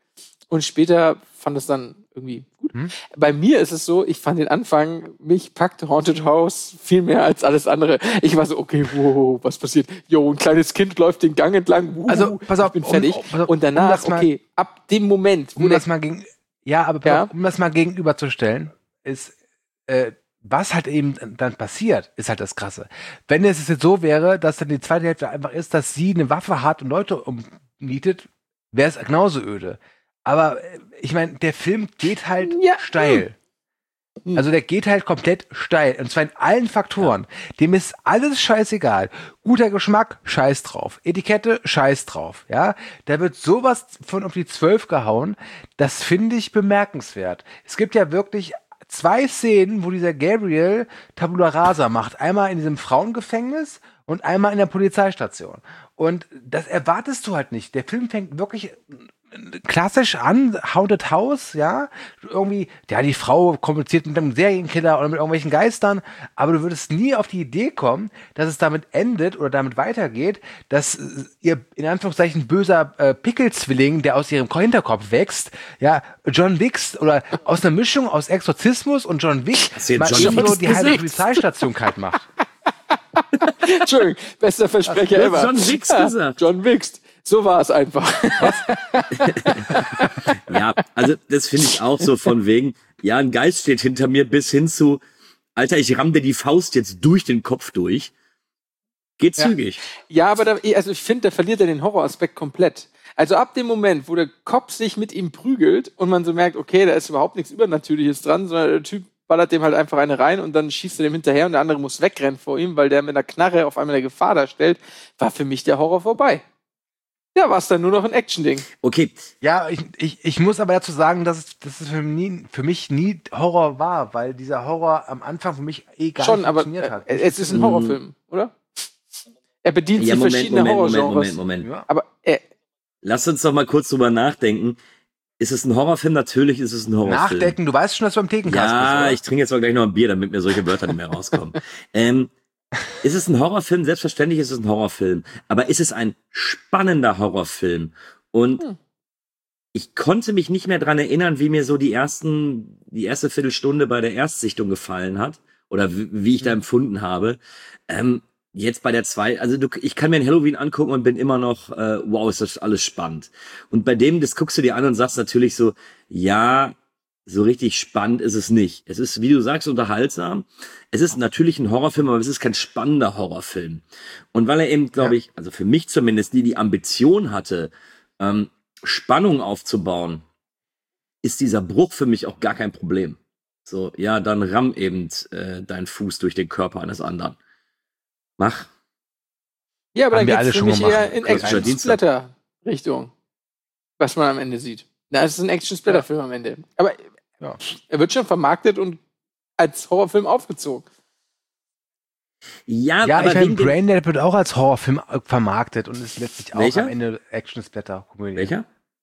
Speaker 2: und später fand es dann irgendwie gut. Bei mir ist es so, ich fand den Anfang, mich packt Haunted House viel mehr als alles andere. Ich war so, okay, wow, was passiert? Jo, ein kleines Kind läuft den Gang entlang,
Speaker 3: also, pass auf,
Speaker 2: ich bin fertig. Und danach, okay, ab dem Moment, wo
Speaker 3: um das mal gegenüberzustellen, ist, was halt eben dann passiert, ist halt das Krasse. Wenn es jetzt so wäre, dass dann die zweite Hälfte einfach ist, dass sie eine Waffe hat und Leute umnietet, wäre es genauso öde. Aber ich meine, der Film geht halt steil. Also der geht halt komplett steil. Und zwar in allen Faktoren. Dem ist alles scheißegal. Guter Geschmack, scheiß drauf. Etikette, scheiß drauf. Ja, da wird sowas von auf die 12 gehauen. Das finde ich bemerkenswert. Es gibt ja wirklich 2 Szenen, wo dieser Gabriel Tabula Rasa macht. Einmal in diesem Frauengefängnis und einmal in der Polizeistation. Und das erwartest du halt nicht. Der Film fängt wirklich klassisch an, Haunted House, ja, irgendwie, ja, die Frau kommuniziert mit einem Serienkiller oder mit irgendwelchen Geistern, aber du würdest nie auf die Idee kommen, dass es damit endet oder damit weitergeht, dass ihr, in Anführungszeichen, böser Pickelzwilling, der aus ihrem Hinterkopf wächst, ja, John Wick oder aus einer Mischung aus Exorzismus und John Wick mal so die halbe Polizeistation kalt macht.
Speaker 2: Entschuldigung, bester Versprecher ever.
Speaker 4: John Wick gesagt.
Speaker 2: John Wick. So war es einfach.
Speaker 4: Ja, also das finde ich auch so von wegen, ja, ein Geist steht hinter mir bis hin zu, Alter, ich ramm dir die Faust jetzt durch den Kopf durch. Geht zügig.
Speaker 2: Ja, aber also ich finde, da verliert er den Horroraspekt komplett. Also ab dem Moment, wo der Kopf sich mit ihm prügelt und man so merkt, okay, da ist überhaupt nichts Übernatürliches dran, sondern der Typ ballert dem halt einfach eine rein und dann schießt er dem hinterher und der andere muss wegrennen vor ihm, weil der mit einer Knarre auf einmal eine Gefahr darstellt, war für mich der Horror vorbei. Ja, war es dann nur noch ein Action-Ding.
Speaker 4: Okay.
Speaker 3: Ja, ich muss aber dazu sagen, dass es für mich nie Horror war, weil dieser Horror am Anfang für mich gar nicht funktioniert hat.
Speaker 2: Es ist ein Horrorfilm, oder? Er bedient sich verschiedene Horrorgenres.
Speaker 4: Moment.
Speaker 3: Ja.
Speaker 2: Aber
Speaker 4: lass uns doch mal kurz drüber nachdenken. Ist es ein Horrorfilm? Natürlich ist es ein Horrorfilm.
Speaker 3: Nachdenken, du weißt schon, dass du am Thekencast bist,
Speaker 4: Ja, ich trinke jetzt auch gleich noch ein Bier, damit mir solche Wörter nicht mehr rauskommen. Ist es ein Horrorfilm? Selbstverständlich ist es ein Horrorfilm. Aber ist es ein spannender Horrorfilm? Und ich konnte mich nicht mehr dran erinnern, wie mir so die erste Viertelstunde bei der Erstsichtung gefallen hat. Oder wie ich da empfunden habe. Jetzt bei der 2, also ich kann mir ein Halloween angucken und bin immer noch, wow, ist das alles spannend. Und bei dem, das guckst du dir an und sagst natürlich so, ja, so richtig spannend ist es nicht. Es ist, wie du sagst, unterhaltsam. Es ist natürlich ein Horrorfilm, aber es ist kein spannender Horrorfilm. Und weil er eben, glaube ich, also für mich zumindest, die Ambition hatte, Spannung aufzubauen, ist dieser Bruch für mich auch gar kein Problem. So, ja, dann ramm eben deinen Fuß durch den Körper eines anderen. Mach.
Speaker 2: Ja, aber dann geht es für mich eher in Action-Splatter-Richtung, was man am Ende sieht. Na, es ist ein Action-Splatter-Film am Ende. Aber er wird schon vermarktet und als Horrorfilm aufgezogen.
Speaker 3: Ja, aber ich meine, Braindead wird auch als Horrorfilm vermarktet und ist letztlich auch am Ende Action-Splatter-Komödie.
Speaker 4: Welcher?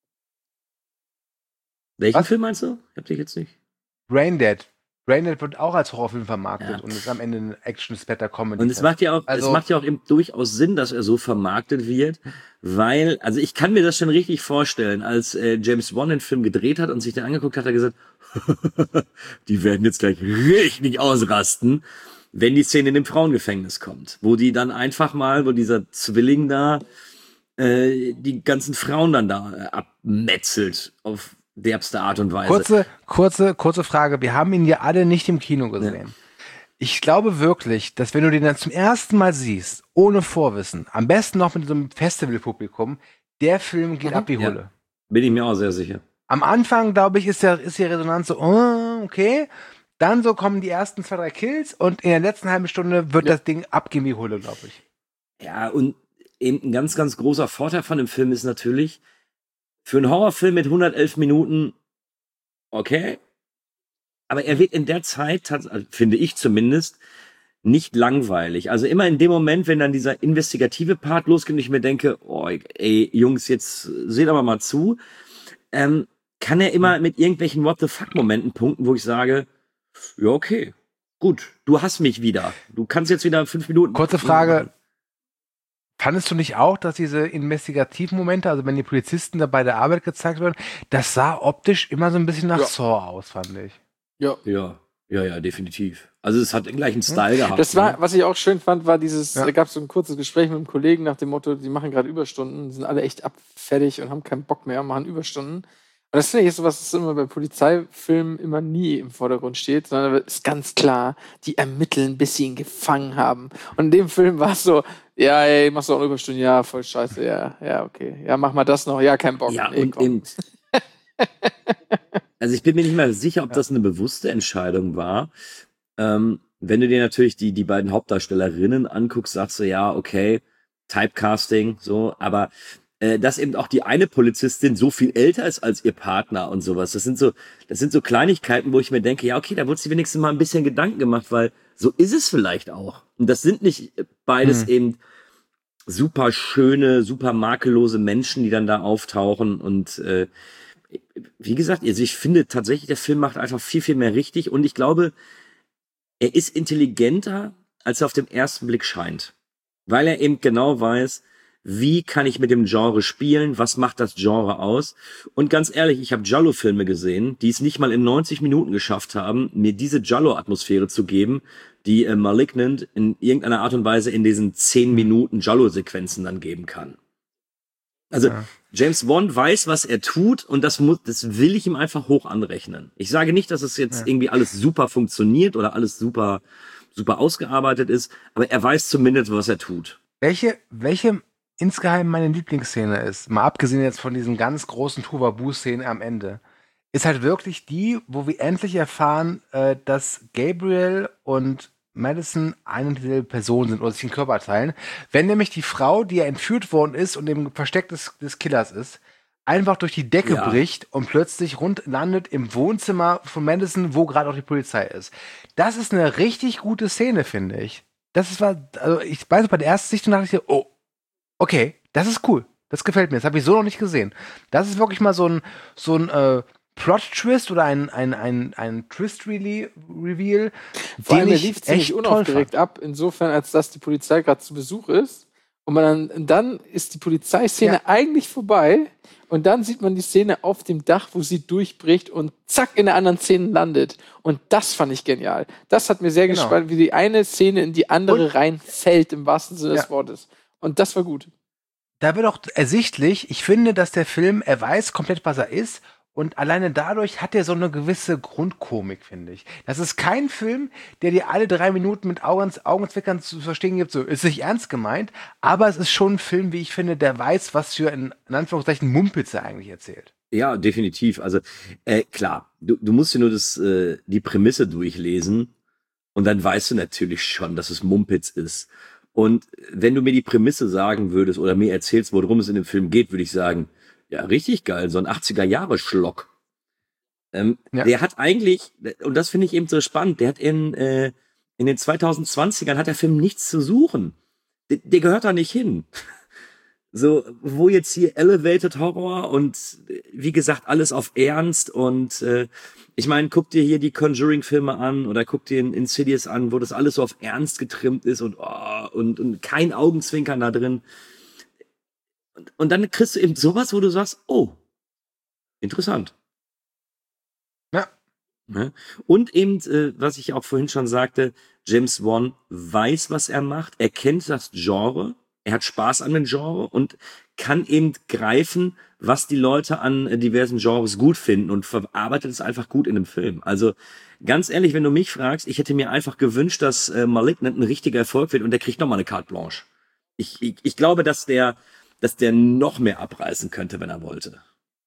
Speaker 4: Welchen Film meinst du? Ich hab dich jetzt nicht.
Speaker 3: Braindead. Braindead wird auch als Horrorfilm vermarktet und ist am Ende eine Action-Splatter-Comedy.
Speaker 4: Und es macht ja auch eben durchaus Sinn, dass er so vermarktet wird, weil, also ich kann mir das schon richtig vorstellen, als James Bond den Film gedreht hat und sich den angeguckt hat, hat er gesagt, die werden jetzt gleich richtig ausrasten, wenn die Szene in dem Frauengefängnis kommt, wo die dann einfach mal, wo dieser Zwilling da die ganzen Frauen dann da abmetzelt auf derbste Art und Weise.
Speaker 3: Kurze Frage. Wir haben ihn ja alle nicht im Kino gesehen. Ja. Ich glaube wirklich, dass wenn du den dann zum ersten Mal siehst, ohne Vorwissen, am besten noch mit so einem Festivalpublikum, der Film geht ab die Hulle.
Speaker 4: Ja. Bin ich mir auch sehr sicher.
Speaker 3: Am Anfang, glaube ich, ist die Resonanz so, okay. Dann so kommen die ersten 2, 3 Kills und in der letzten halben Stunde wird das Ding abgehen wie Hulle, glaube ich.
Speaker 4: Ja, und eben ein ganz, ganz großer Vorteil von dem Film ist natürlich, für einen Horrorfilm mit 111 Minuten, okay, aber er wird in der Zeit, finde ich zumindest, nicht langweilig. Also immer in dem Moment, wenn dann dieser investigative Part losgeht und ich mir denke, oh, ey, Jungs, jetzt seht aber mal zu, kann er immer mit irgendwelchen What-the-fuck-Momenten punkten, wo ich sage, ja, okay, gut, du hast mich wieder. Du kannst jetzt wieder 5 Minuten...
Speaker 3: Kurze Frage, fandest du nicht auch, dass diese investigativen Momente, also wenn die Polizisten da bei der Arbeit gezeigt werden, das sah optisch immer so ein bisschen nach Saw aus, fand ich.
Speaker 4: Ja, definitiv. Also es hat den gleichen Style gehabt.
Speaker 2: Das war, was ich auch schön fand, war da gab es so ein kurzes Gespräch mit einem Kollegen nach dem Motto, die machen gerade Überstunden, sind alle echt abfertig und haben keinen Bock mehr, machen Überstunden. Und das finde ich ist sowas, das immer bei Polizeifilmen immer nie im Vordergrund steht, sondern ist ganz klar, die ermitteln, bis sie ihn gefangen haben. Und in dem Film war es so, ja, ey, machst du auch eine Überstunde? Ja, voll scheiße, ja, okay. Ja, mach mal das noch, ja, kein Bock.
Speaker 4: Ja, also ich bin mir nicht mal sicher, ob das eine bewusste Entscheidung war. Wenn du dir natürlich die beiden Hauptdarstellerinnen anguckst, sagst du, ja, okay, Typecasting, so, aber dass eben auch die eine Polizistin so viel älter ist als ihr Partner und sowas. Das sind so Kleinigkeiten, wo ich mir denke, ja, okay, da wurde sie wenigstens mal ein bisschen Gedanken gemacht, weil so ist es vielleicht auch. Und das sind nicht beides eben super schöne, super makellose Menschen, die dann da auftauchen. Und wie gesagt, also ich finde tatsächlich, der Film macht einfach viel, viel mehr richtig. Und ich glaube, er ist intelligenter, als er auf den ersten Blick scheint. Weil er eben genau weiß, wie kann ich mit dem Genre spielen? Was macht das Genre aus? Und ganz ehrlich, ich habe Giallo-Filme gesehen, die es nicht mal in 90 Minuten geschafft haben, mir diese Giallo-Atmosphäre zu geben, die Malignant in irgendeiner Art und Weise in diesen 10 Minuten Giallo-Sequenzen dann geben kann. Also James Wan weiß, was er tut und das will ich ihm einfach hoch anrechnen. Ich sage nicht, dass es jetzt irgendwie alles super funktioniert oder alles super, super ausgearbeitet ist, aber er weiß zumindest, was er tut.
Speaker 3: Welche insgeheim meine Lieblingsszene ist, mal abgesehen jetzt von diesen ganz großen Tohuwabohu-Szenen am Ende, ist halt wirklich die, wo wir endlich erfahren, dass Gabriel und Madison eine und dieselbe Person sind oder sich den Körper teilen. Wenn nämlich die Frau, die ja entführt worden ist und im Versteck des Killers ist, einfach durch die Decke bricht und plötzlich landet im Wohnzimmer von Madison, wo gerade auch die Polizei ist. Das ist eine richtig gute Szene, finde ich. Also ich weiß, bei der ersten Sichtung dachte ich mir, oh, okay, das ist cool. Das gefällt mir. Das habe ich so noch nicht gesehen. Das ist wirklich mal so ein Plot-Twist oder ein Twist-Reveal.
Speaker 2: Vor allem, der lief ziemlich unaufgeregt ab, insofern, als dass die Polizei gerade zu Besuch ist. Und dann ist die Polizeiszene eigentlich vorbei. Und dann sieht man die Szene auf dem Dach, wo sie durchbricht und zack, in der anderen Szene landet. Und das fand ich genial. Das hat mir sehr gespannt, wie die eine Szene in die andere reinfällt, im wahrsten Sinne des Wortes. Und das war gut.
Speaker 3: Da wird auch ersichtlich, ich finde, dass der Film, er weiß komplett, was er ist. Und alleine dadurch hat er so eine gewisse Grundkomik, finde ich. Das ist kein Film, der dir alle 3 Minuten mit Augenzwinkern zu verstehen gibt, so ist nicht ernst gemeint, aber es ist schon ein Film, wie ich finde, der weiß, was für in Anführungszeichen Mumpitz er eigentlich erzählt.
Speaker 4: Ja, definitiv. Also klar, du musst dir nur die Prämisse durchlesen und dann weißt du natürlich schon, dass es Mumpitz ist. Und wenn du mir die Prämisse sagen würdest oder mir erzählst, worum es in dem Film geht, würde ich sagen, ja, richtig geil, so ein 80er-Jahre-Schlock. Der hat eigentlich, und das finde ich eben so spannend, der hat in den 2020ern hat der Film nichts zu suchen. Der gehört da nicht hin. So, wo jetzt hier Elevated Horror und wie gesagt, alles auf Ernst und ich meine, guck dir hier die Conjuring-Filme an oder guck dir Insidious an, wo das alles so auf Ernst getrimmt ist und kein Augenzwinkern da drin. Und dann kriegst du eben sowas, wo du sagst, oh, interessant.
Speaker 3: Ja.
Speaker 4: Und eben, was ich auch vorhin schon sagte, James Wan weiß, was er macht, er kennt das Genre, er hat Spaß an dem Genre und kann eben greifen, was die Leute an diversen Genres gut finden und verarbeitet es einfach gut in dem Film. Also ganz ehrlich, wenn du mich fragst, ich hätte mir einfach gewünscht, dass Malignant ein richtiger Erfolg wird und der kriegt nochmal eine Carte Blanche. Ich glaube, dass der noch mehr abreißen könnte, wenn er wollte.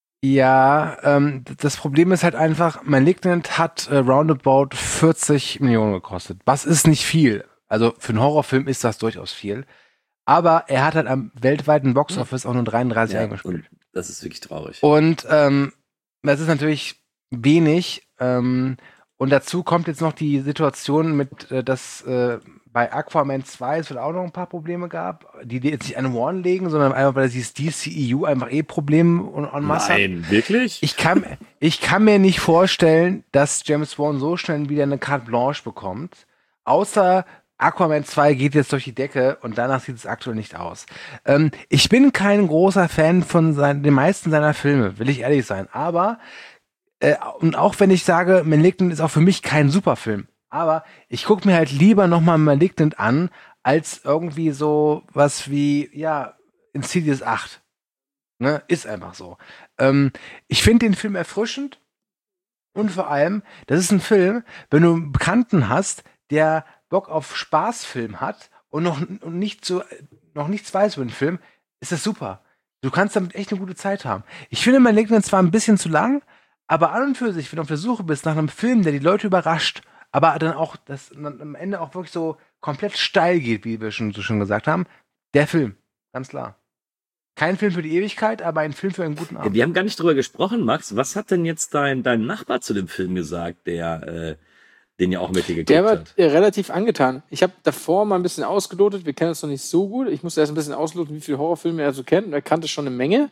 Speaker 3: Ja, das Problem ist halt einfach, Malignant hat roundabout 40 Millionen gekostet. Was ist nicht viel. Also für einen Horrorfilm ist das durchaus viel. Aber er hat halt am weltweiten Boxoffice auch nur 33 eingespielt.
Speaker 4: Und das ist wirklich traurig.
Speaker 3: Und das ist natürlich wenig. Und dazu kommt jetzt noch die Situation mit, dass bei Aquaman 2 es auch noch ein paar Probleme gab, die jetzt nicht an Warren legen, sondern einfach, weil dieses DCEU einfach Probleme en masse hat.
Speaker 4: Nein, wirklich?
Speaker 3: Ich kann mir nicht vorstellen, dass James Wan so schnell wieder eine Carte Blanche bekommt, außer Aquaman 2 geht jetzt durch die Decke und danach sieht es aktuell nicht aus. Ich bin kein großer Fan von den meisten seiner Filme, will ich ehrlich sein. Aber, und auch wenn ich sage, Malignant ist auch für mich kein Superfilm. Aber ich gucke mir halt lieber nochmal Malignant an, als irgendwie so was wie, Insidious 8. Ne? Ist einfach so. Ich finde den Film erfrischend. Und vor allem, das ist ein Film, wenn du einen Bekannten hast, der Bock auf Spaßfilm hat und noch nichts weiß über den Film, ist das super. Du kannst damit echt eine gute Zeit haben. Ich finde Malignant zwar ein bisschen zu lang, aber an und für sich, wenn du auf der Suche bist nach einem Film, der die Leute überrascht, aber dann auch, das dann am Ende auch wirklich so komplett steil geht, wie wir schon so schön gesagt haben, der Film, ganz klar. Kein Film für die Ewigkeit, aber ein Film für einen guten Abend.
Speaker 4: Wir haben gar nicht drüber gesprochen, Max. Was hat denn jetzt dein Nachbar zu dem Film gesagt, der den ja auch mit dir geguckt hat?
Speaker 2: Der war relativ angetan. Ich habe davor mal ein bisschen ausgelotet. Wir kennen uns noch nicht so gut. Ich musste erst ein bisschen ausloten, wie viele Horrorfilme er so kennt. Und er kannte schon eine Menge.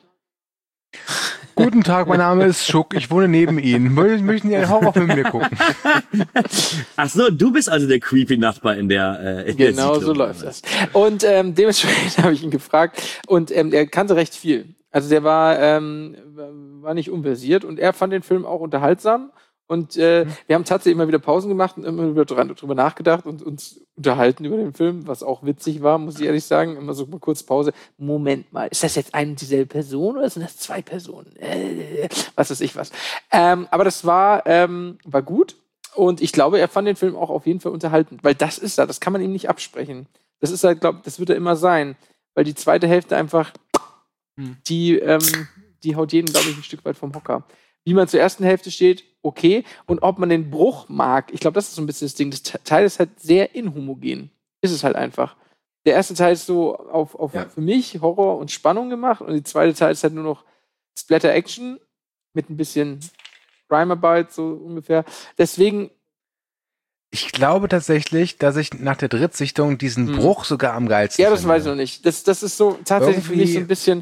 Speaker 3: Guten Tag, mein Name ist Schuck. Ich wohne neben Ihnen. Möchten Sie einen Horrorfilm mit mir gucken?
Speaker 4: Ach so, du bist also der creepy Nachbar in der
Speaker 2: Genau,
Speaker 4: der
Speaker 2: so läuft das. Und dementsprechend habe ich ihn gefragt. Und er kannte recht viel. Also der war nicht unversiert. Und er fand den Film auch unterhaltsam. Und wir haben tatsächlich immer wieder Pausen gemacht und immer wieder drüber nachgedacht und uns unterhalten über den Film, was auch witzig war, muss ich ehrlich sagen. Immer so mal kurz Pause. Moment mal, ist das jetzt eine und dieselbe Person oder sind das zwei Personen? Was weiß ich was. Aber das war gut. Und ich glaube, er fand den Film auch auf jeden Fall unterhaltend. Weil das ist das kann man ihm nicht absprechen. Das ist halt, das wird er immer sein. Weil die zweite Hälfte einfach, die haut jeden, glaube ich, ein Stück weit vom Hocker. Wie man zur ersten Hälfte steht, okay. Und ob man den Bruch mag, ich glaube, das ist so ein bisschen das Ding. Das Teil ist halt sehr inhomogen. Ist es halt einfach. Der erste Teil ist so auf für mich Horror und Spannung gemacht und die zweite Teil ist halt nur noch Splatter-Action mit ein bisschen Crime-Arbeit, so ungefähr. Deswegen.
Speaker 3: Ich glaube tatsächlich, dass ich nach der Drittsichtung diesen Bruch sogar am geilsten finde.
Speaker 2: Ja, das weiß ich noch nicht. Das ist so tatsächlich für mich so ein bisschen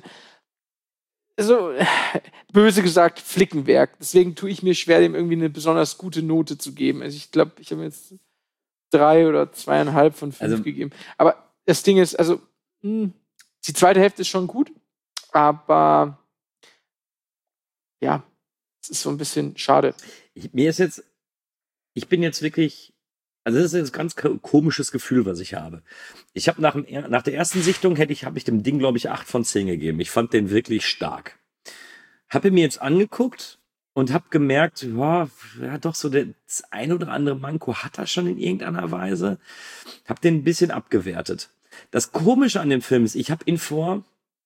Speaker 2: so böse gesagt Flickenwerk. Deswegen tue ich mir schwer, dem irgendwie eine besonders gute Note zu geben. Also ich glaube, ich habe jetzt 3 oder 2,5 von 5 gegeben. Aber das Ding ist, also die zweite Hälfte ist schon gut, aber ja, es ist so ein bisschen schade.
Speaker 4: Ich bin jetzt wirklich, also das ist jetzt ein ganz komisches Gefühl, was ich habe. Ich habe nach der ersten Sichtung habe ich dem Ding, glaube ich, 8 von 10 gegeben. Ich fand den wirklich stark. Habe mir jetzt angeguckt und habe gemerkt, ja, doch so das ein oder andere Manko hat er schon in irgendeiner Weise. Habe den ein bisschen abgewertet. Das Komische an dem Film ist, ich habe ihn vor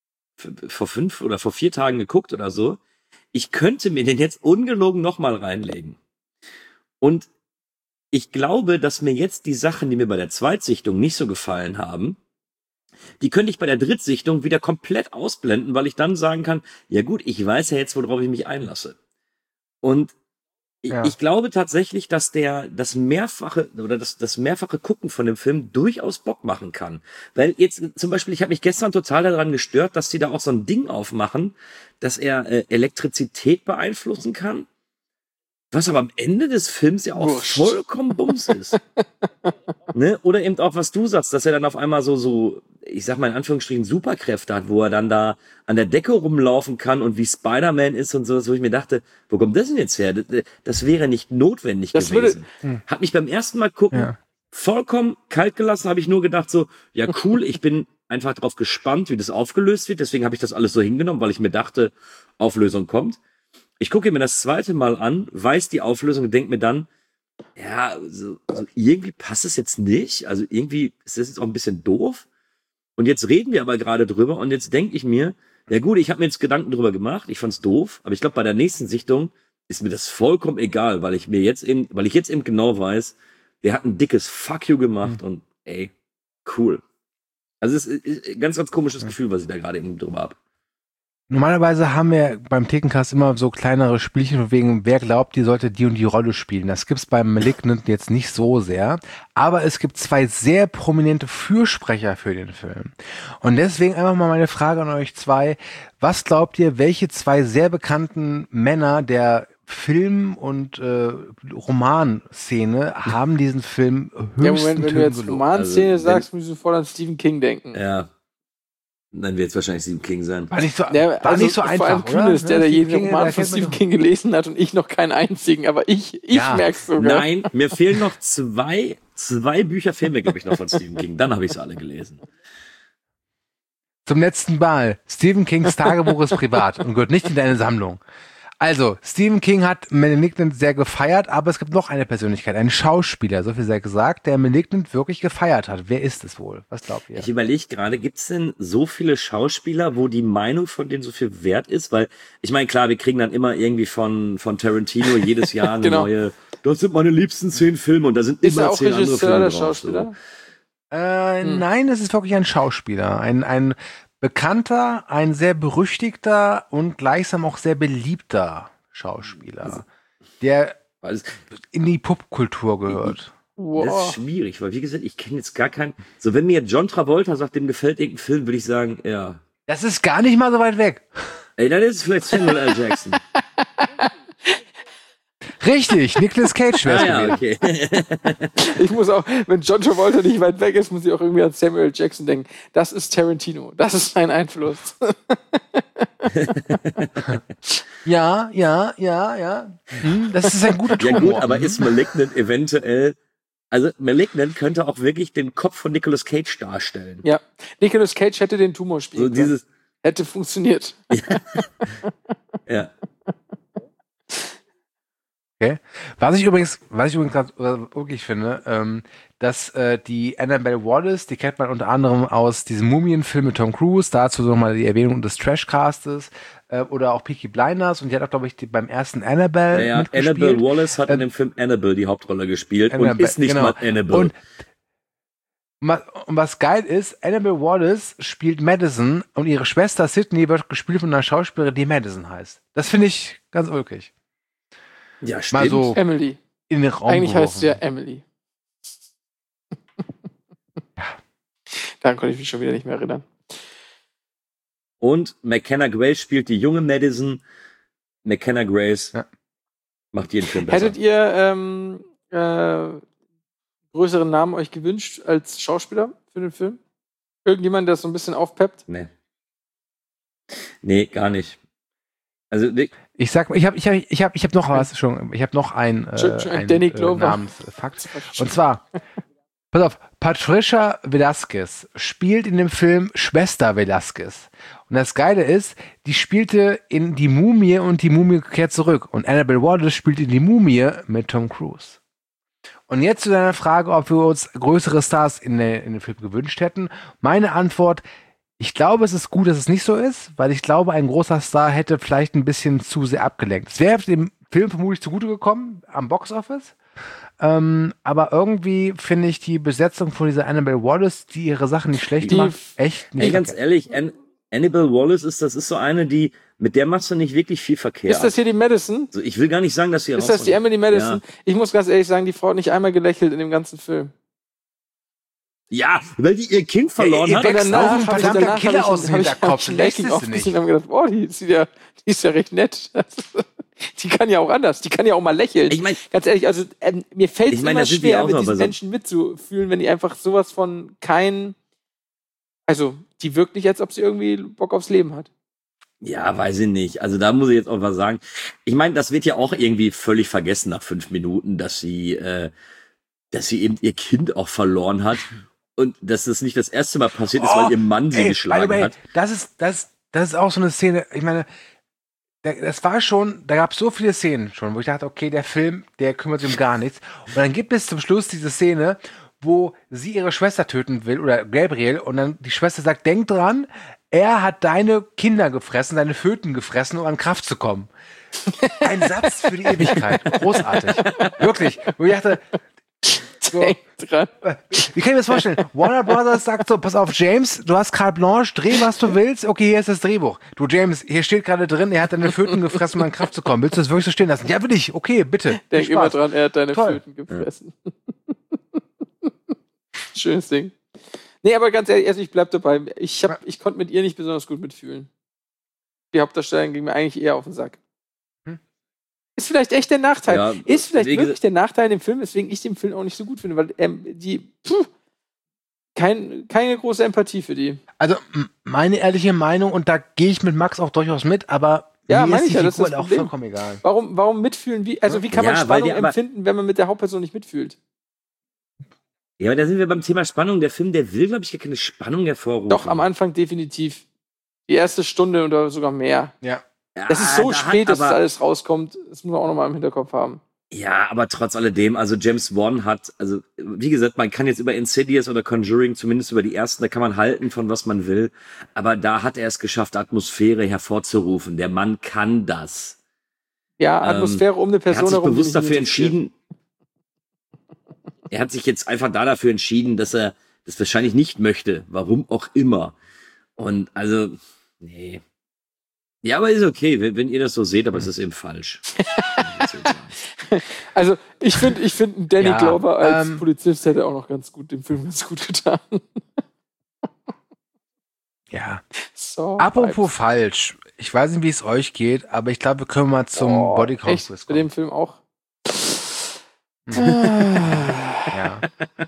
Speaker 4: 5 oder vor 4 Tagen geguckt oder so. Ich könnte mir den jetzt ungelogen nochmal reinlegen. Und ich glaube, dass mir jetzt die Sachen, die mir bei der Zweitsichtung nicht so gefallen haben, die könnte ich bei der Drittsichtung wieder komplett ausblenden, weil ich dann sagen kann, ja gut, ich weiß ja jetzt, worauf ich mich einlasse. Und ich glaube tatsächlich, dass das mehrfache Gucken von dem Film durchaus Bock machen kann. Weil jetzt zum Beispiel, ich habe mich gestern total daran gestört, dass die da auch so ein Ding aufmachen, dass er Elektrizität beeinflussen kann. Was aber am Ende des Films ja auch vollkommen Bums ist. Ne? Oder eben auch, was du sagst, dass er dann auf einmal so, ich sag mal in Anführungsstrichen, Superkräfte hat, wo er dann da an der Decke rumlaufen kann und wie Spider-Man ist und so, wo ich mir dachte, wo kommt das denn jetzt her? Das wäre nicht notwendig gewesen. Hat mich beim ersten Mal gucken vollkommen kalt gelassen, habe ich nur gedacht so, ja cool, ich bin einfach drauf gespannt, wie das aufgelöst wird, deswegen habe ich das alles so hingenommen, weil ich mir dachte, Auflösung kommt. Ich gucke mir das zweite Mal an, weiß die Auflösung und denke mir dann, ja, so irgendwie passt es jetzt nicht. Also irgendwie ist das jetzt auch ein bisschen doof. Und jetzt reden wir aber gerade drüber und jetzt denke ich mir, ja gut, ich habe mir jetzt Gedanken drüber gemacht, ich fand's doof, aber ich glaube, bei der nächsten Sichtung ist mir das vollkommen egal, weil ich jetzt eben genau weiß, der hat ein dickes Fuck you gemacht und ey, cool. Also es ist ein ganz, ganz komisches Gefühl, was ich da gerade eben drüber habe.
Speaker 3: Normalerweise haben wir beim Thekencast immer so kleinere Spielchen von wegen, wer glaubt, die sollte die und die Rolle spielen. Das gibt's beim Malignant jetzt nicht so sehr. Aber es gibt 2 sehr prominente Fürsprecher für den Film. Und deswegen einfach mal meine Frage an euch 2. Was glaubt ihr, welche 2 sehr bekannten Männer der Film- und Romanszene haben diesen Film höchsten
Speaker 2: wenn du jetzt Romanszene sagst, muss ich sofort an Stephen King denken.
Speaker 4: Ja. Dann wird es wahrscheinlich Stephen King sein.
Speaker 3: War nicht so einfach,
Speaker 2: vor allem
Speaker 3: oder?
Speaker 2: Kühn der jeden Roman von Stephen King gelesen hat und ich noch keinen einzigen, aber ich merk's sogar.
Speaker 4: Nein, mir fehlen noch zwei Bücher, fehlen mir, glaube ich, noch von Stephen King. Dann habe ich sie alle gelesen.
Speaker 3: Zum letzten Mal. Stephen Kings Tagebuch ist privat und gehört nicht in deine Sammlung. Also, Stephen King hat Malignant sehr gefeiert, aber es gibt noch eine Persönlichkeit, einen Schauspieler, so viel sei gesagt, der Malignant wirklich gefeiert hat. Wer ist es wohl? Was glaubt ihr?
Speaker 4: Ich überlege gerade, gibt es denn so viele Schauspieler, wo die Meinung von denen so viel wert ist? Weil, ich meine, klar, wir kriegen dann immer irgendwie von Tarantino jedes Jahr eine neue, das sind meine liebsten 10 Filme und da sind immer 10 andere Filme
Speaker 2: der Schauspieler?
Speaker 4: drauf.
Speaker 3: Nein, es ist wirklich ein Schauspieler, ein bekannter, ein sehr berüchtigter und gleichsam auch sehr beliebter Schauspieler, der in die Popkultur gehört.
Speaker 4: Das ist schwierig, weil wie gesagt, ich kenne jetzt gar keinen. So, wenn mir John Travolta sagt, dem gefällt irgendein Film, würde ich sagen, ja.
Speaker 3: Das ist gar nicht mal so weit weg.
Speaker 4: Ey, dann ist es vielleicht Samuel L. Jackson.
Speaker 3: Richtig, Nicolas Cage wäre es gewesen.
Speaker 4: Okay.
Speaker 2: Ich muss auch, wenn John Travolta nicht weit weg ist, muss ich auch irgendwie an Samuel L. Jackson denken. Das ist Tarantino. Das ist sein Einfluss.
Speaker 3: Ja. Das ist ein guter Ton.
Speaker 4: Ja gut, aber ist Malignant eventuell... Also Malignant könnte auch wirklich den Kopf von Nicolas Cage darstellen.
Speaker 2: Ja, Nicolas Cage hätte den Tumor spielen können. Hätte funktioniert.
Speaker 4: Ja.
Speaker 3: Okay. Was ich übrigens wirklich finde, dass die Annabelle Wallis, die kennt man unter anderem aus diesem Mumienfilm mit Tom Cruise, dazu nochmal die Erwähnung des Trashcastes, oder auch Peaky Blinders, und die hat auch, glaube ich, beim ersten Annabelle mitgespielt.
Speaker 4: Annabelle Wallis hat in dem Film Annabelle die Hauptrolle gespielt und ist nicht mal Annabelle.
Speaker 3: Und was geil ist, Annabelle Wallis spielt Madison und ihre Schwester Sydney wird gespielt von einer Schauspielerin, die Madison heißt. Das finde ich ganz ulkig.
Speaker 4: Ja, stimmt.
Speaker 3: Mal so
Speaker 2: Emily.
Speaker 3: In den Raum
Speaker 2: Eigentlich
Speaker 3: geworfen.
Speaker 2: heißt sie ja Emily. Daran konnte ich mich schon wieder nicht mehr erinnern.
Speaker 4: Und McKenna Grace spielt die junge Madison. McKenna Grace macht jeden Film besser.
Speaker 2: Hättet ihr größeren Namen euch gewünscht als Schauspieler für den Film? Irgendjemand, der das so ein bisschen aufpeppt?
Speaker 4: Nee, gar nicht. Also
Speaker 3: ich sag, ich hab noch was schon. Ich habe noch ein
Speaker 2: Danny Glover
Speaker 3: Namensfakt. Und zwar, pass auf, Patricia Velasquez spielt in dem Film Schwester Velasquez. Und das Geile ist, die spielte in Die Mumie und Die Mumie kehrt zurück. Und Annabelle Wallis spielt in Die Mumie mit Tom Cruise. Und jetzt zu deiner Frage, ob wir uns größere Stars in den Film gewünscht hätten. Meine Antwort: Ich glaube, es ist gut, dass es nicht so ist, weil ich glaube, ein großer Star hätte vielleicht ein bisschen zu sehr abgelenkt. Es wäre dem Film vermutlich zugute gekommen am Boxoffice, aber irgendwie finde ich die Besetzung von dieser Annabelle Wallis, die ihre Sachen nicht schlecht macht, echt nicht.
Speaker 4: Ey, ganz ehrlich, Annabelle Wallis das ist so eine, mit der machst du nicht wirklich viel Verkehr.
Speaker 2: Ist das hier die Madison?
Speaker 4: Also ich will gar nicht sagen, dass sie
Speaker 2: Ist das die Emily Madison? Ja. Ich muss ganz ehrlich sagen, die Frau hat nicht einmal gelächelt in dem ganzen Film.
Speaker 4: Ja, weil die ihr Kind verloren hat.
Speaker 3: Danach auch ein verdammter Killer aus dem Hinterkopf.
Speaker 2: Lächeln aufgesehen und gedacht, boah, die ist ja recht nett. Die kann ja auch anders. Die kann ja auch mal lächeln.
Speaker 4: Ich meine,
Speaker 2: ganz ehrlich, also mir fällt es immer schwer, mit diesen Menschen mitzufühlen, wenn die einfach sowas von also die wirkt nicht, als ob sie irgendwie Bock aufs Leben hat.
Speaker 4: Ja, weiß ich nicht. Also da muss ich jetzt auch was sagen. Ich meine, das wird ja auch irgendwie völlig vergessen nach 5 Minuten, dass sie eben ihr Kind auch verloren hat. Und dass das nicht das erste Mal passiert ist, weil ihr Mann sie geschlagen hat.
Speaker 3: Das ist auch so eine Szene, ich meine, das war schon, da gab es so viele Szenen schon, wo ich dachte, okay, der Film, der kümmert sich um gar nichts. Und dann gibt es zum Schluss diese Szene, wo sie ihre Schwester töten will, oder Gabriel, und dann die Schwester sagt, denk dran, er hat deine Kinder gefressen, deine Föten gefressen, um an Kraft zu kommen. Ein Satz für die Ewigkeit. Großartig. Wirklich. Wo ich dachte, so, wie kann ich mir das vorstellen? Warner Brothers sagt so, pass auf, James, du hast carte blanche, dreh, was du willst. Okay, hier ist das Drehbuch. Du, James, hier steht gerade drin, er hat deine Föten gefressen, um an Kraft zu kommen. Willst du das wirklich so stehen lassen? Ja, will ich. Okay, bitte.
Speaker 2: Denk immer dran, er hat deine Föten gefressen. Ja. Schönes Ding. Nee, aber ganz ehrlich, also ich bleib dabei. Ich konnte mit ihr nicht besonders gut mitfühlen. Die Hauptdarstellerin ging mir eigentlich eher auf den Sack. Ist vielleicht echt der Nachteil. Ja, ist vielleicht wirklich der Nachteil in dem Film, weswegen ich den Film auch nicht so gut finde, weil keine große Empathie für die.
Speaker 3: Also meine ehrliche Meinung, und da gehe ich mit Max auch durchaus mit, aber
Speaker 2: ja,
Speaker 3: mir ist die
Speaker 2: Figur
Speaker 3: halt auch vollkommen egal.
Speaker 2: Warum mitfühlen? Wie kann man Spannung empfinden, wenn man mit der Hauptperson nicht mitfühlt?
Speaker 4: Ja, aber da sind wir beim Thema Spannung. Der Film, der will, glaube ich, gar keine Spannung hervorrufen.
Speaker 2: Doch, am Anfang definitiv. Die erste Stunde oder sogar mehr.
Speaker 3: Ja.
Speaker 2: Es ist so spät, dass das alles rauskommt. Das muss man auch nochmal im Hinterkopf haben.
Speaker 4: Ja, aber trotz alledem, also James Wan hat, also wie gesagt, man kann jetzt über Insidious oder Conjuring, zumindest über die ersten, da kann man halten von was man will, aber da hat er es geschafft, Atmosphäre hervorzurufen. Der Mann kann das.
Speaker 2: Ja, Atmosphäre um eine Person herum.
Speaker 4: Er hat sich bewusst dafür entschieden. Er hat sich jetzt einfach dafür entschieden, dass er das wahrscheinlich nicht möchte, warum auch immer. Und also, nee. Ja, aber ist okay, wenn ihr das so seht, aber es ist eben falsch.
Speaker 2: Also, ich finde Danny Glover als Polizist hätte auch noch dem Film ganz gut getan.
Speaker 3: Ja. So, apropos falsch. Ich weiß nicht, wie es euch geht, aber ich glaube, wir können mal zum Bodycount-Quiz kommen.
Speaker 2: Bei dem Film auch?
Speaker 3: Ja.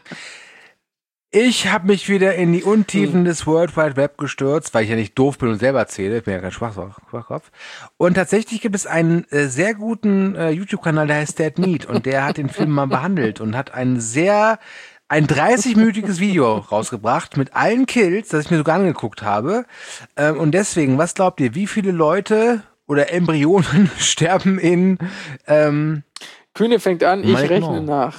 Speaker 3: Ich habe mich wieder in die Untiefen des World Wide Web gestürzt, weil ich ja nicht doof bin und selber erzähle. Ich bin ja kein Schwachkopf. Und tatsächlich gibt es einen sehr guten YouTube-Kanal, der heißt Dead Meat. Und der hat den Film mal behandelt und hat ein 30-minütiges Video rausgebracht mit allen Kills, das ich mir sogar angeguckt habe. Und deswegen, was glaubt ihr, wie viele Leute oder Embryonen sterben in
Speaker 2: Kühne fängt an, ich rechne nach.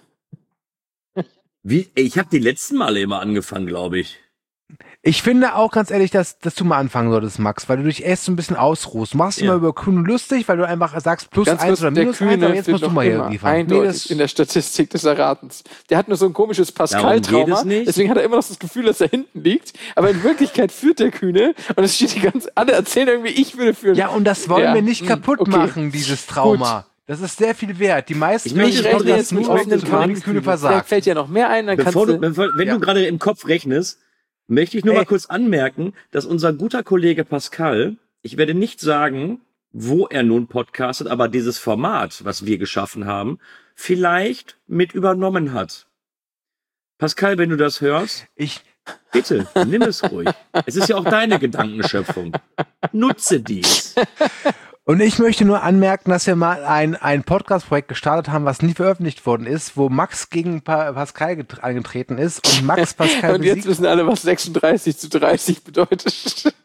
Speaker 4: Ich habe die letzten Male immer angefangen, glaube ich.
Speaker 3: Ich finde auch ganz ehrlich, dass du mal anfangen solltest, Max, weil du dich erst so ein bisschen ausruhst. Machst du mal über Kühne lustig, weil du einfach sagst +1 oder -1, aber jetzt musst du mal hier liefern.
Speaker 2: Eindeutig in der Statistik des Erratens. Der hat nur so ein komisches Pascal-Trauma, deswegen hat er immer noch das Gefühl, dass er hinten liegt, aber in Wirklichkeit führt der Kühne und es steht alle erzählen irgendwie, ich würde führen.
Speaker 3: Ja, und das wollen wir nicht kaputt machen, dieses Trauma. Gut. Das ist sehr viel wert. Die meisten
Speaker 2: Menschen rechne jetzt mit offenen Karten. Vielleicht fällt ja noch mehr ein, dann
Speaker 4: wenn du gerade im Kopf rechnest, möchte ich nur mal kurz anmerken, dass unser guter Kollege Pascal, ich werde nicht sagen, wo er nun podcastet, aber dieses Format, was wir geschaffen haben, vielleicht mit übernommen hat. Pascal, wenn du das hörst, bitte, nimm es ruhig. Es ist ja auch deine Gedankenschöpfung. Nutze dies.
Speaker 3: Und ich möchte nur anmerken, dass wir mal ein Podcast-Projekt gestartet haben, was nie veröffentlicht worden ist, wo Max gegen Pascal angetreten ist und Max Pascal
Speaker 2: und jetzt wissen alle, was 36:30 bedeutet.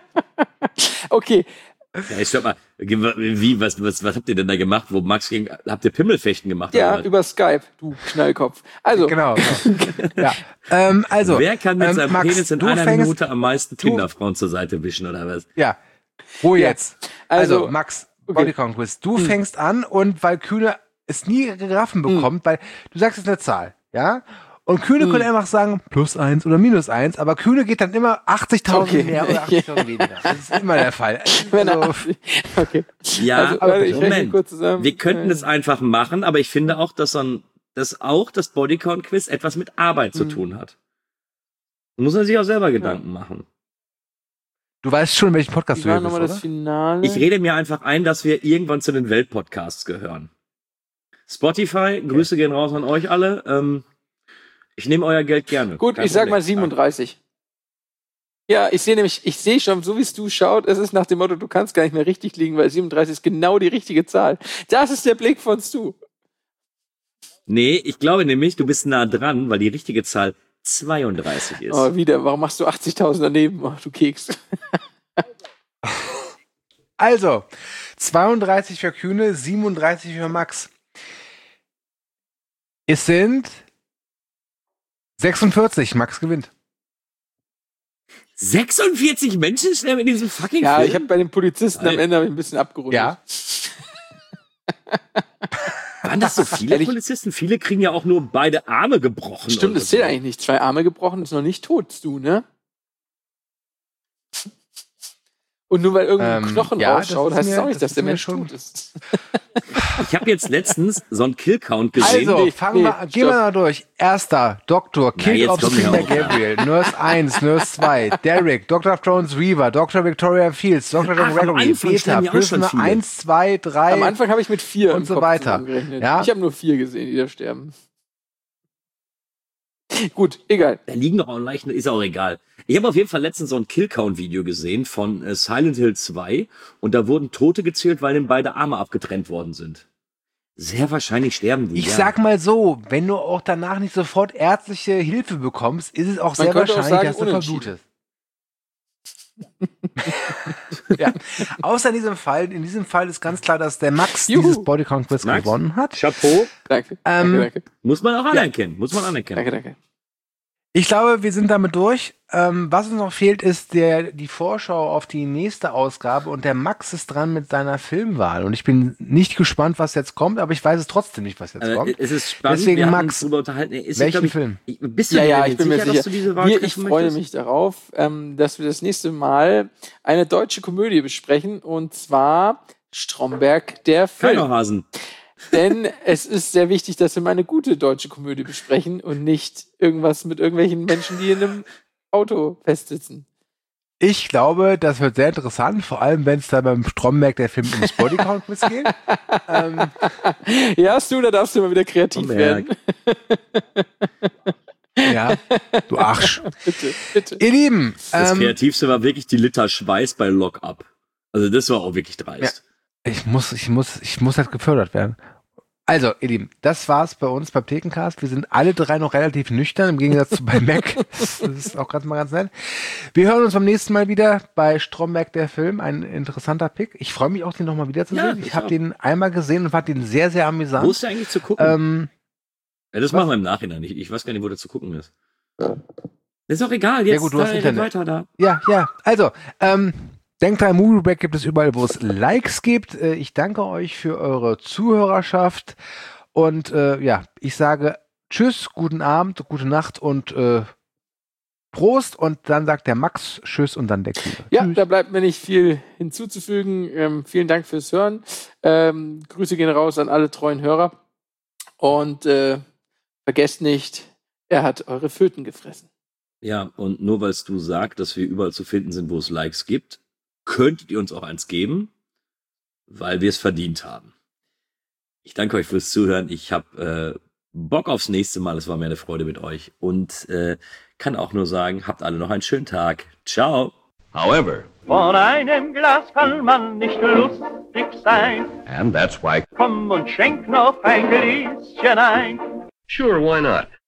Speaker 2: Okay.
Speaker 4: Ja, ich schau mal, was habt ihr denn da gemacht, wo Max habt ihr Pimmelfechten gemacht?
Speaker 2: Ja, über Skype, du Knallkopf. Also.
Speaker 3: Genau. Ja. Also.
Speaker 4: Wer kann mit seinem Penis in einer Minute am meisten Kinderfrauen zur Seite wischen, oder was?
Speaker 3: Ja. Ruhe jetzt. Also Max, Bodycount Quiz, du fängst an und weil Kühne es nie geraffen bekommt, weil du sagst jetzt eine Zahl, ja? Und Kühne könnte einfach sagen +1 oder -1, aber Kühne geht dann immer 80.000 mehr oder 80.000 weniger. Das ist immer der Fall.
Speaker 2: Okay.
Speaker 4: Ja, also, Moment. Wir könnten es einfach machen, aber ich finde auch, dass auch das Bodycount Quiz etwas mit Arbeit zu tun hat. Muss er sich auch selber Gedanken machen.
Speaker 3: Du weißt schon, welchen Podcast du hier bist, oder?
Speaker 2: Das Finale.
Speaker 4: Ich rede mir einfach ein, dass wir irgendwann zu den Weltpodcasts gehören. Spotify, Grüße gehen raus an euch alle. Ich nehme euer Geld gerne.
Speaker 2: Gut, ich sag mal 37. Ja, ich sehe schon, so wie es du schaut, es ist nach dem Motto, du kannst gar nicht mehr richtig liegen, weil 37 ist genau die richtige Zahl. Das ist der Blick von Stu.
Speaker 4: Nee, ich glaube nämlich, du bist nah dran, weil die richtige Zahl 32 ist.
Speaker 2: Oh, wieder. Warum machst du 80.000 daneben? Oh, du Keks.
Speaker 3: Also, 32 für Kühne, 37 für Max. Es sind 46. Max gewinnt.
Speaker 4: 46 Menschen sterben in diesem fucking Film?
Speaker 2: Ja, ich habe bei den Polizisten am Ende ein bisschen abgerundet.
Speaker 3: Ja.
Speaker 4: Waren das so viele Polizisten? Viele kriegen ja auch nur beide Arme gebrochen.
Speaker 2: Stimmt, das zählt eigentlich nicht. 2 Arme gebrochen ist noch nicht tot, du, ne? Und nur weil irgendein Knochen rausschaut, heißt es auch nicht, dass der Mensch tot ist.
Speaker 4: Ich habe jetzt letztens so einen Kill-Count gesehen.
Speaker 3: Also, gehen wir mal durch. Erster, Doktor, Kill of Senior Gabriel, Nurse 1, Nurse 2, Derek, Dr. Jones Weaver, Dr. Victoria Fields, Dr. John Gregory, Beta, Prisoner 1, 2, 3.
Speaker 2: Am Anfang habe ich mit 4
Speaker 3: und so weiter.
Speaker 2: Ja? Ich habe nur 4 gesehen, die da sterben. Gut, egal.
Speaker 4: Da liegen noch auch Leichen, ist auch egal. Ich habe auf jeden Fall letztens so ein Kill-Count-Video gesehen von Silent Hill 2 und da wurden Tote gezählt, weil ihnen beide Arme abgetrennt worden sind. Sehr wahrscheinlich sterben die.
Speaker 3: Ich sag mal so, wenn du auch danach nicht sofort ärztliche Hilfe bekommst, ist es auch sehr wahrscheinlich, dass du verblutest. Ja. Außer in diesem Fall ist ganz klar, dass der Max dieses Bodycount-Quiz gewonnen hat.
Speaker 4: Chapeau.
Speaker 2: Danke.
Speaker 4: Muss man auch anerkennen.
Speaker 2: Danke.
Speaker 3: Ich glaube, wir sind damit durch. Was uns noch fehlt, ist die Vorschau auf die nächste Ausgabe und der Max ist dran mit seiner Filmwahl und ich bin nicht gespannt, was jetzt kommt, aber ich weiß es trotzdem nicht, was jetzt kommt.
Speaker 4: Es ist spannend.
Speaker 3: Deswegen, Max, welchen
Speaker 4: Film?
Speaker 2: Bist du ich bin mir sicher. Ich freue mich darauf, dass wir das nächste Mal eine deutsche Komödie besprechen und zwar Stromberg, der Film.
Speaker 4: Kaiserhasen.
Speaker 2: Denn es ist sehr wichtig, dass wir mal eine gute deutsche Komödie besprechen und nicht irgendwas mit irgendwelchen Menschen, die in einem Auto festsitzen.
Speaker 3: Ich glaube, das wird sehr interessant, vor allem wenn es da beim Stromberg der Film ums Bodycount-Quiz geht.
Speaker 2: Ja, da darfst du mal wieder kreativ werden.
Speaker 3: Ja, du Arsch.
Speaker 2: Bitte.
Speaker 3: Ihr Lieben.
Speaker 4: Das Kreativste war wirklich die Liter Schweiß bei Lock-Up. Also das war auch wirklich dreist.
Speaker 3: Ja, ich muss halt gefördert werden. Also, ihr Lieben, das war's bei uns beim Thekencast. Wir sind alle drei noch relativ nüchtern, im Gegensatz zu bei Mac. Das ist auch ganz nett. Wir hören uns beim nächsten Mal wieder bei Stromberg, der Film. Ein interessanter Pick. Ich freue mich auch, den nochmal wiederzusehen. Ich habe den einmal gesehen und fand den sehr, sehr amüsant.
Speaker 4: Wo ist der eigentlich zu gucken? Das machen wir im Nachhinein. Ich weiß gar nicht, wo der zu gucken ist. Das ist auch egal. Jetzt
Speaker 3: ja gut, du hast Internet.
Speaker 4: Weiter da.
Speaker 3: Ja. Also, denkt dran, MovieBreak gibt es überall, wo es Likes gibt. Ich danke euch für eure Zuhörerschaft. Und ich sage Tschüss, guten Abend, gute Nacht und Prost. Und dann sagt der Max Tschüss und dann der Kühne.
Speaker 2: Ja, da bleibt mir nicht viel hinzuzufügen. Vielen Dank fürs Hören. Grüße gehen raus an alle treuen Hörer. Und vergesst nicht, er hat eure Föten gefressen.
Speaker 4: Ja, und nur weil du sagst, dass wir überall zu finden sind, wo es Likes gibt, könntet ihr uns auch eins geben, weil wir es verdient haben. Ich danke euch fürs Zuhören. Ich habe Bock aufs nächste Mal. Es war mir eine Freude mit euch. Und kann auch nur sagen, habt alle noch einen schönen Tag. Ciao.
Speaker 5: However,
Speaker 6: von einem Glas kann man nicht lustig sein.
Speaker 5: And that's why.
Speaker 6: Komm und schenk noch ein Gläschen ein.
Speaker 5: Sure, why not?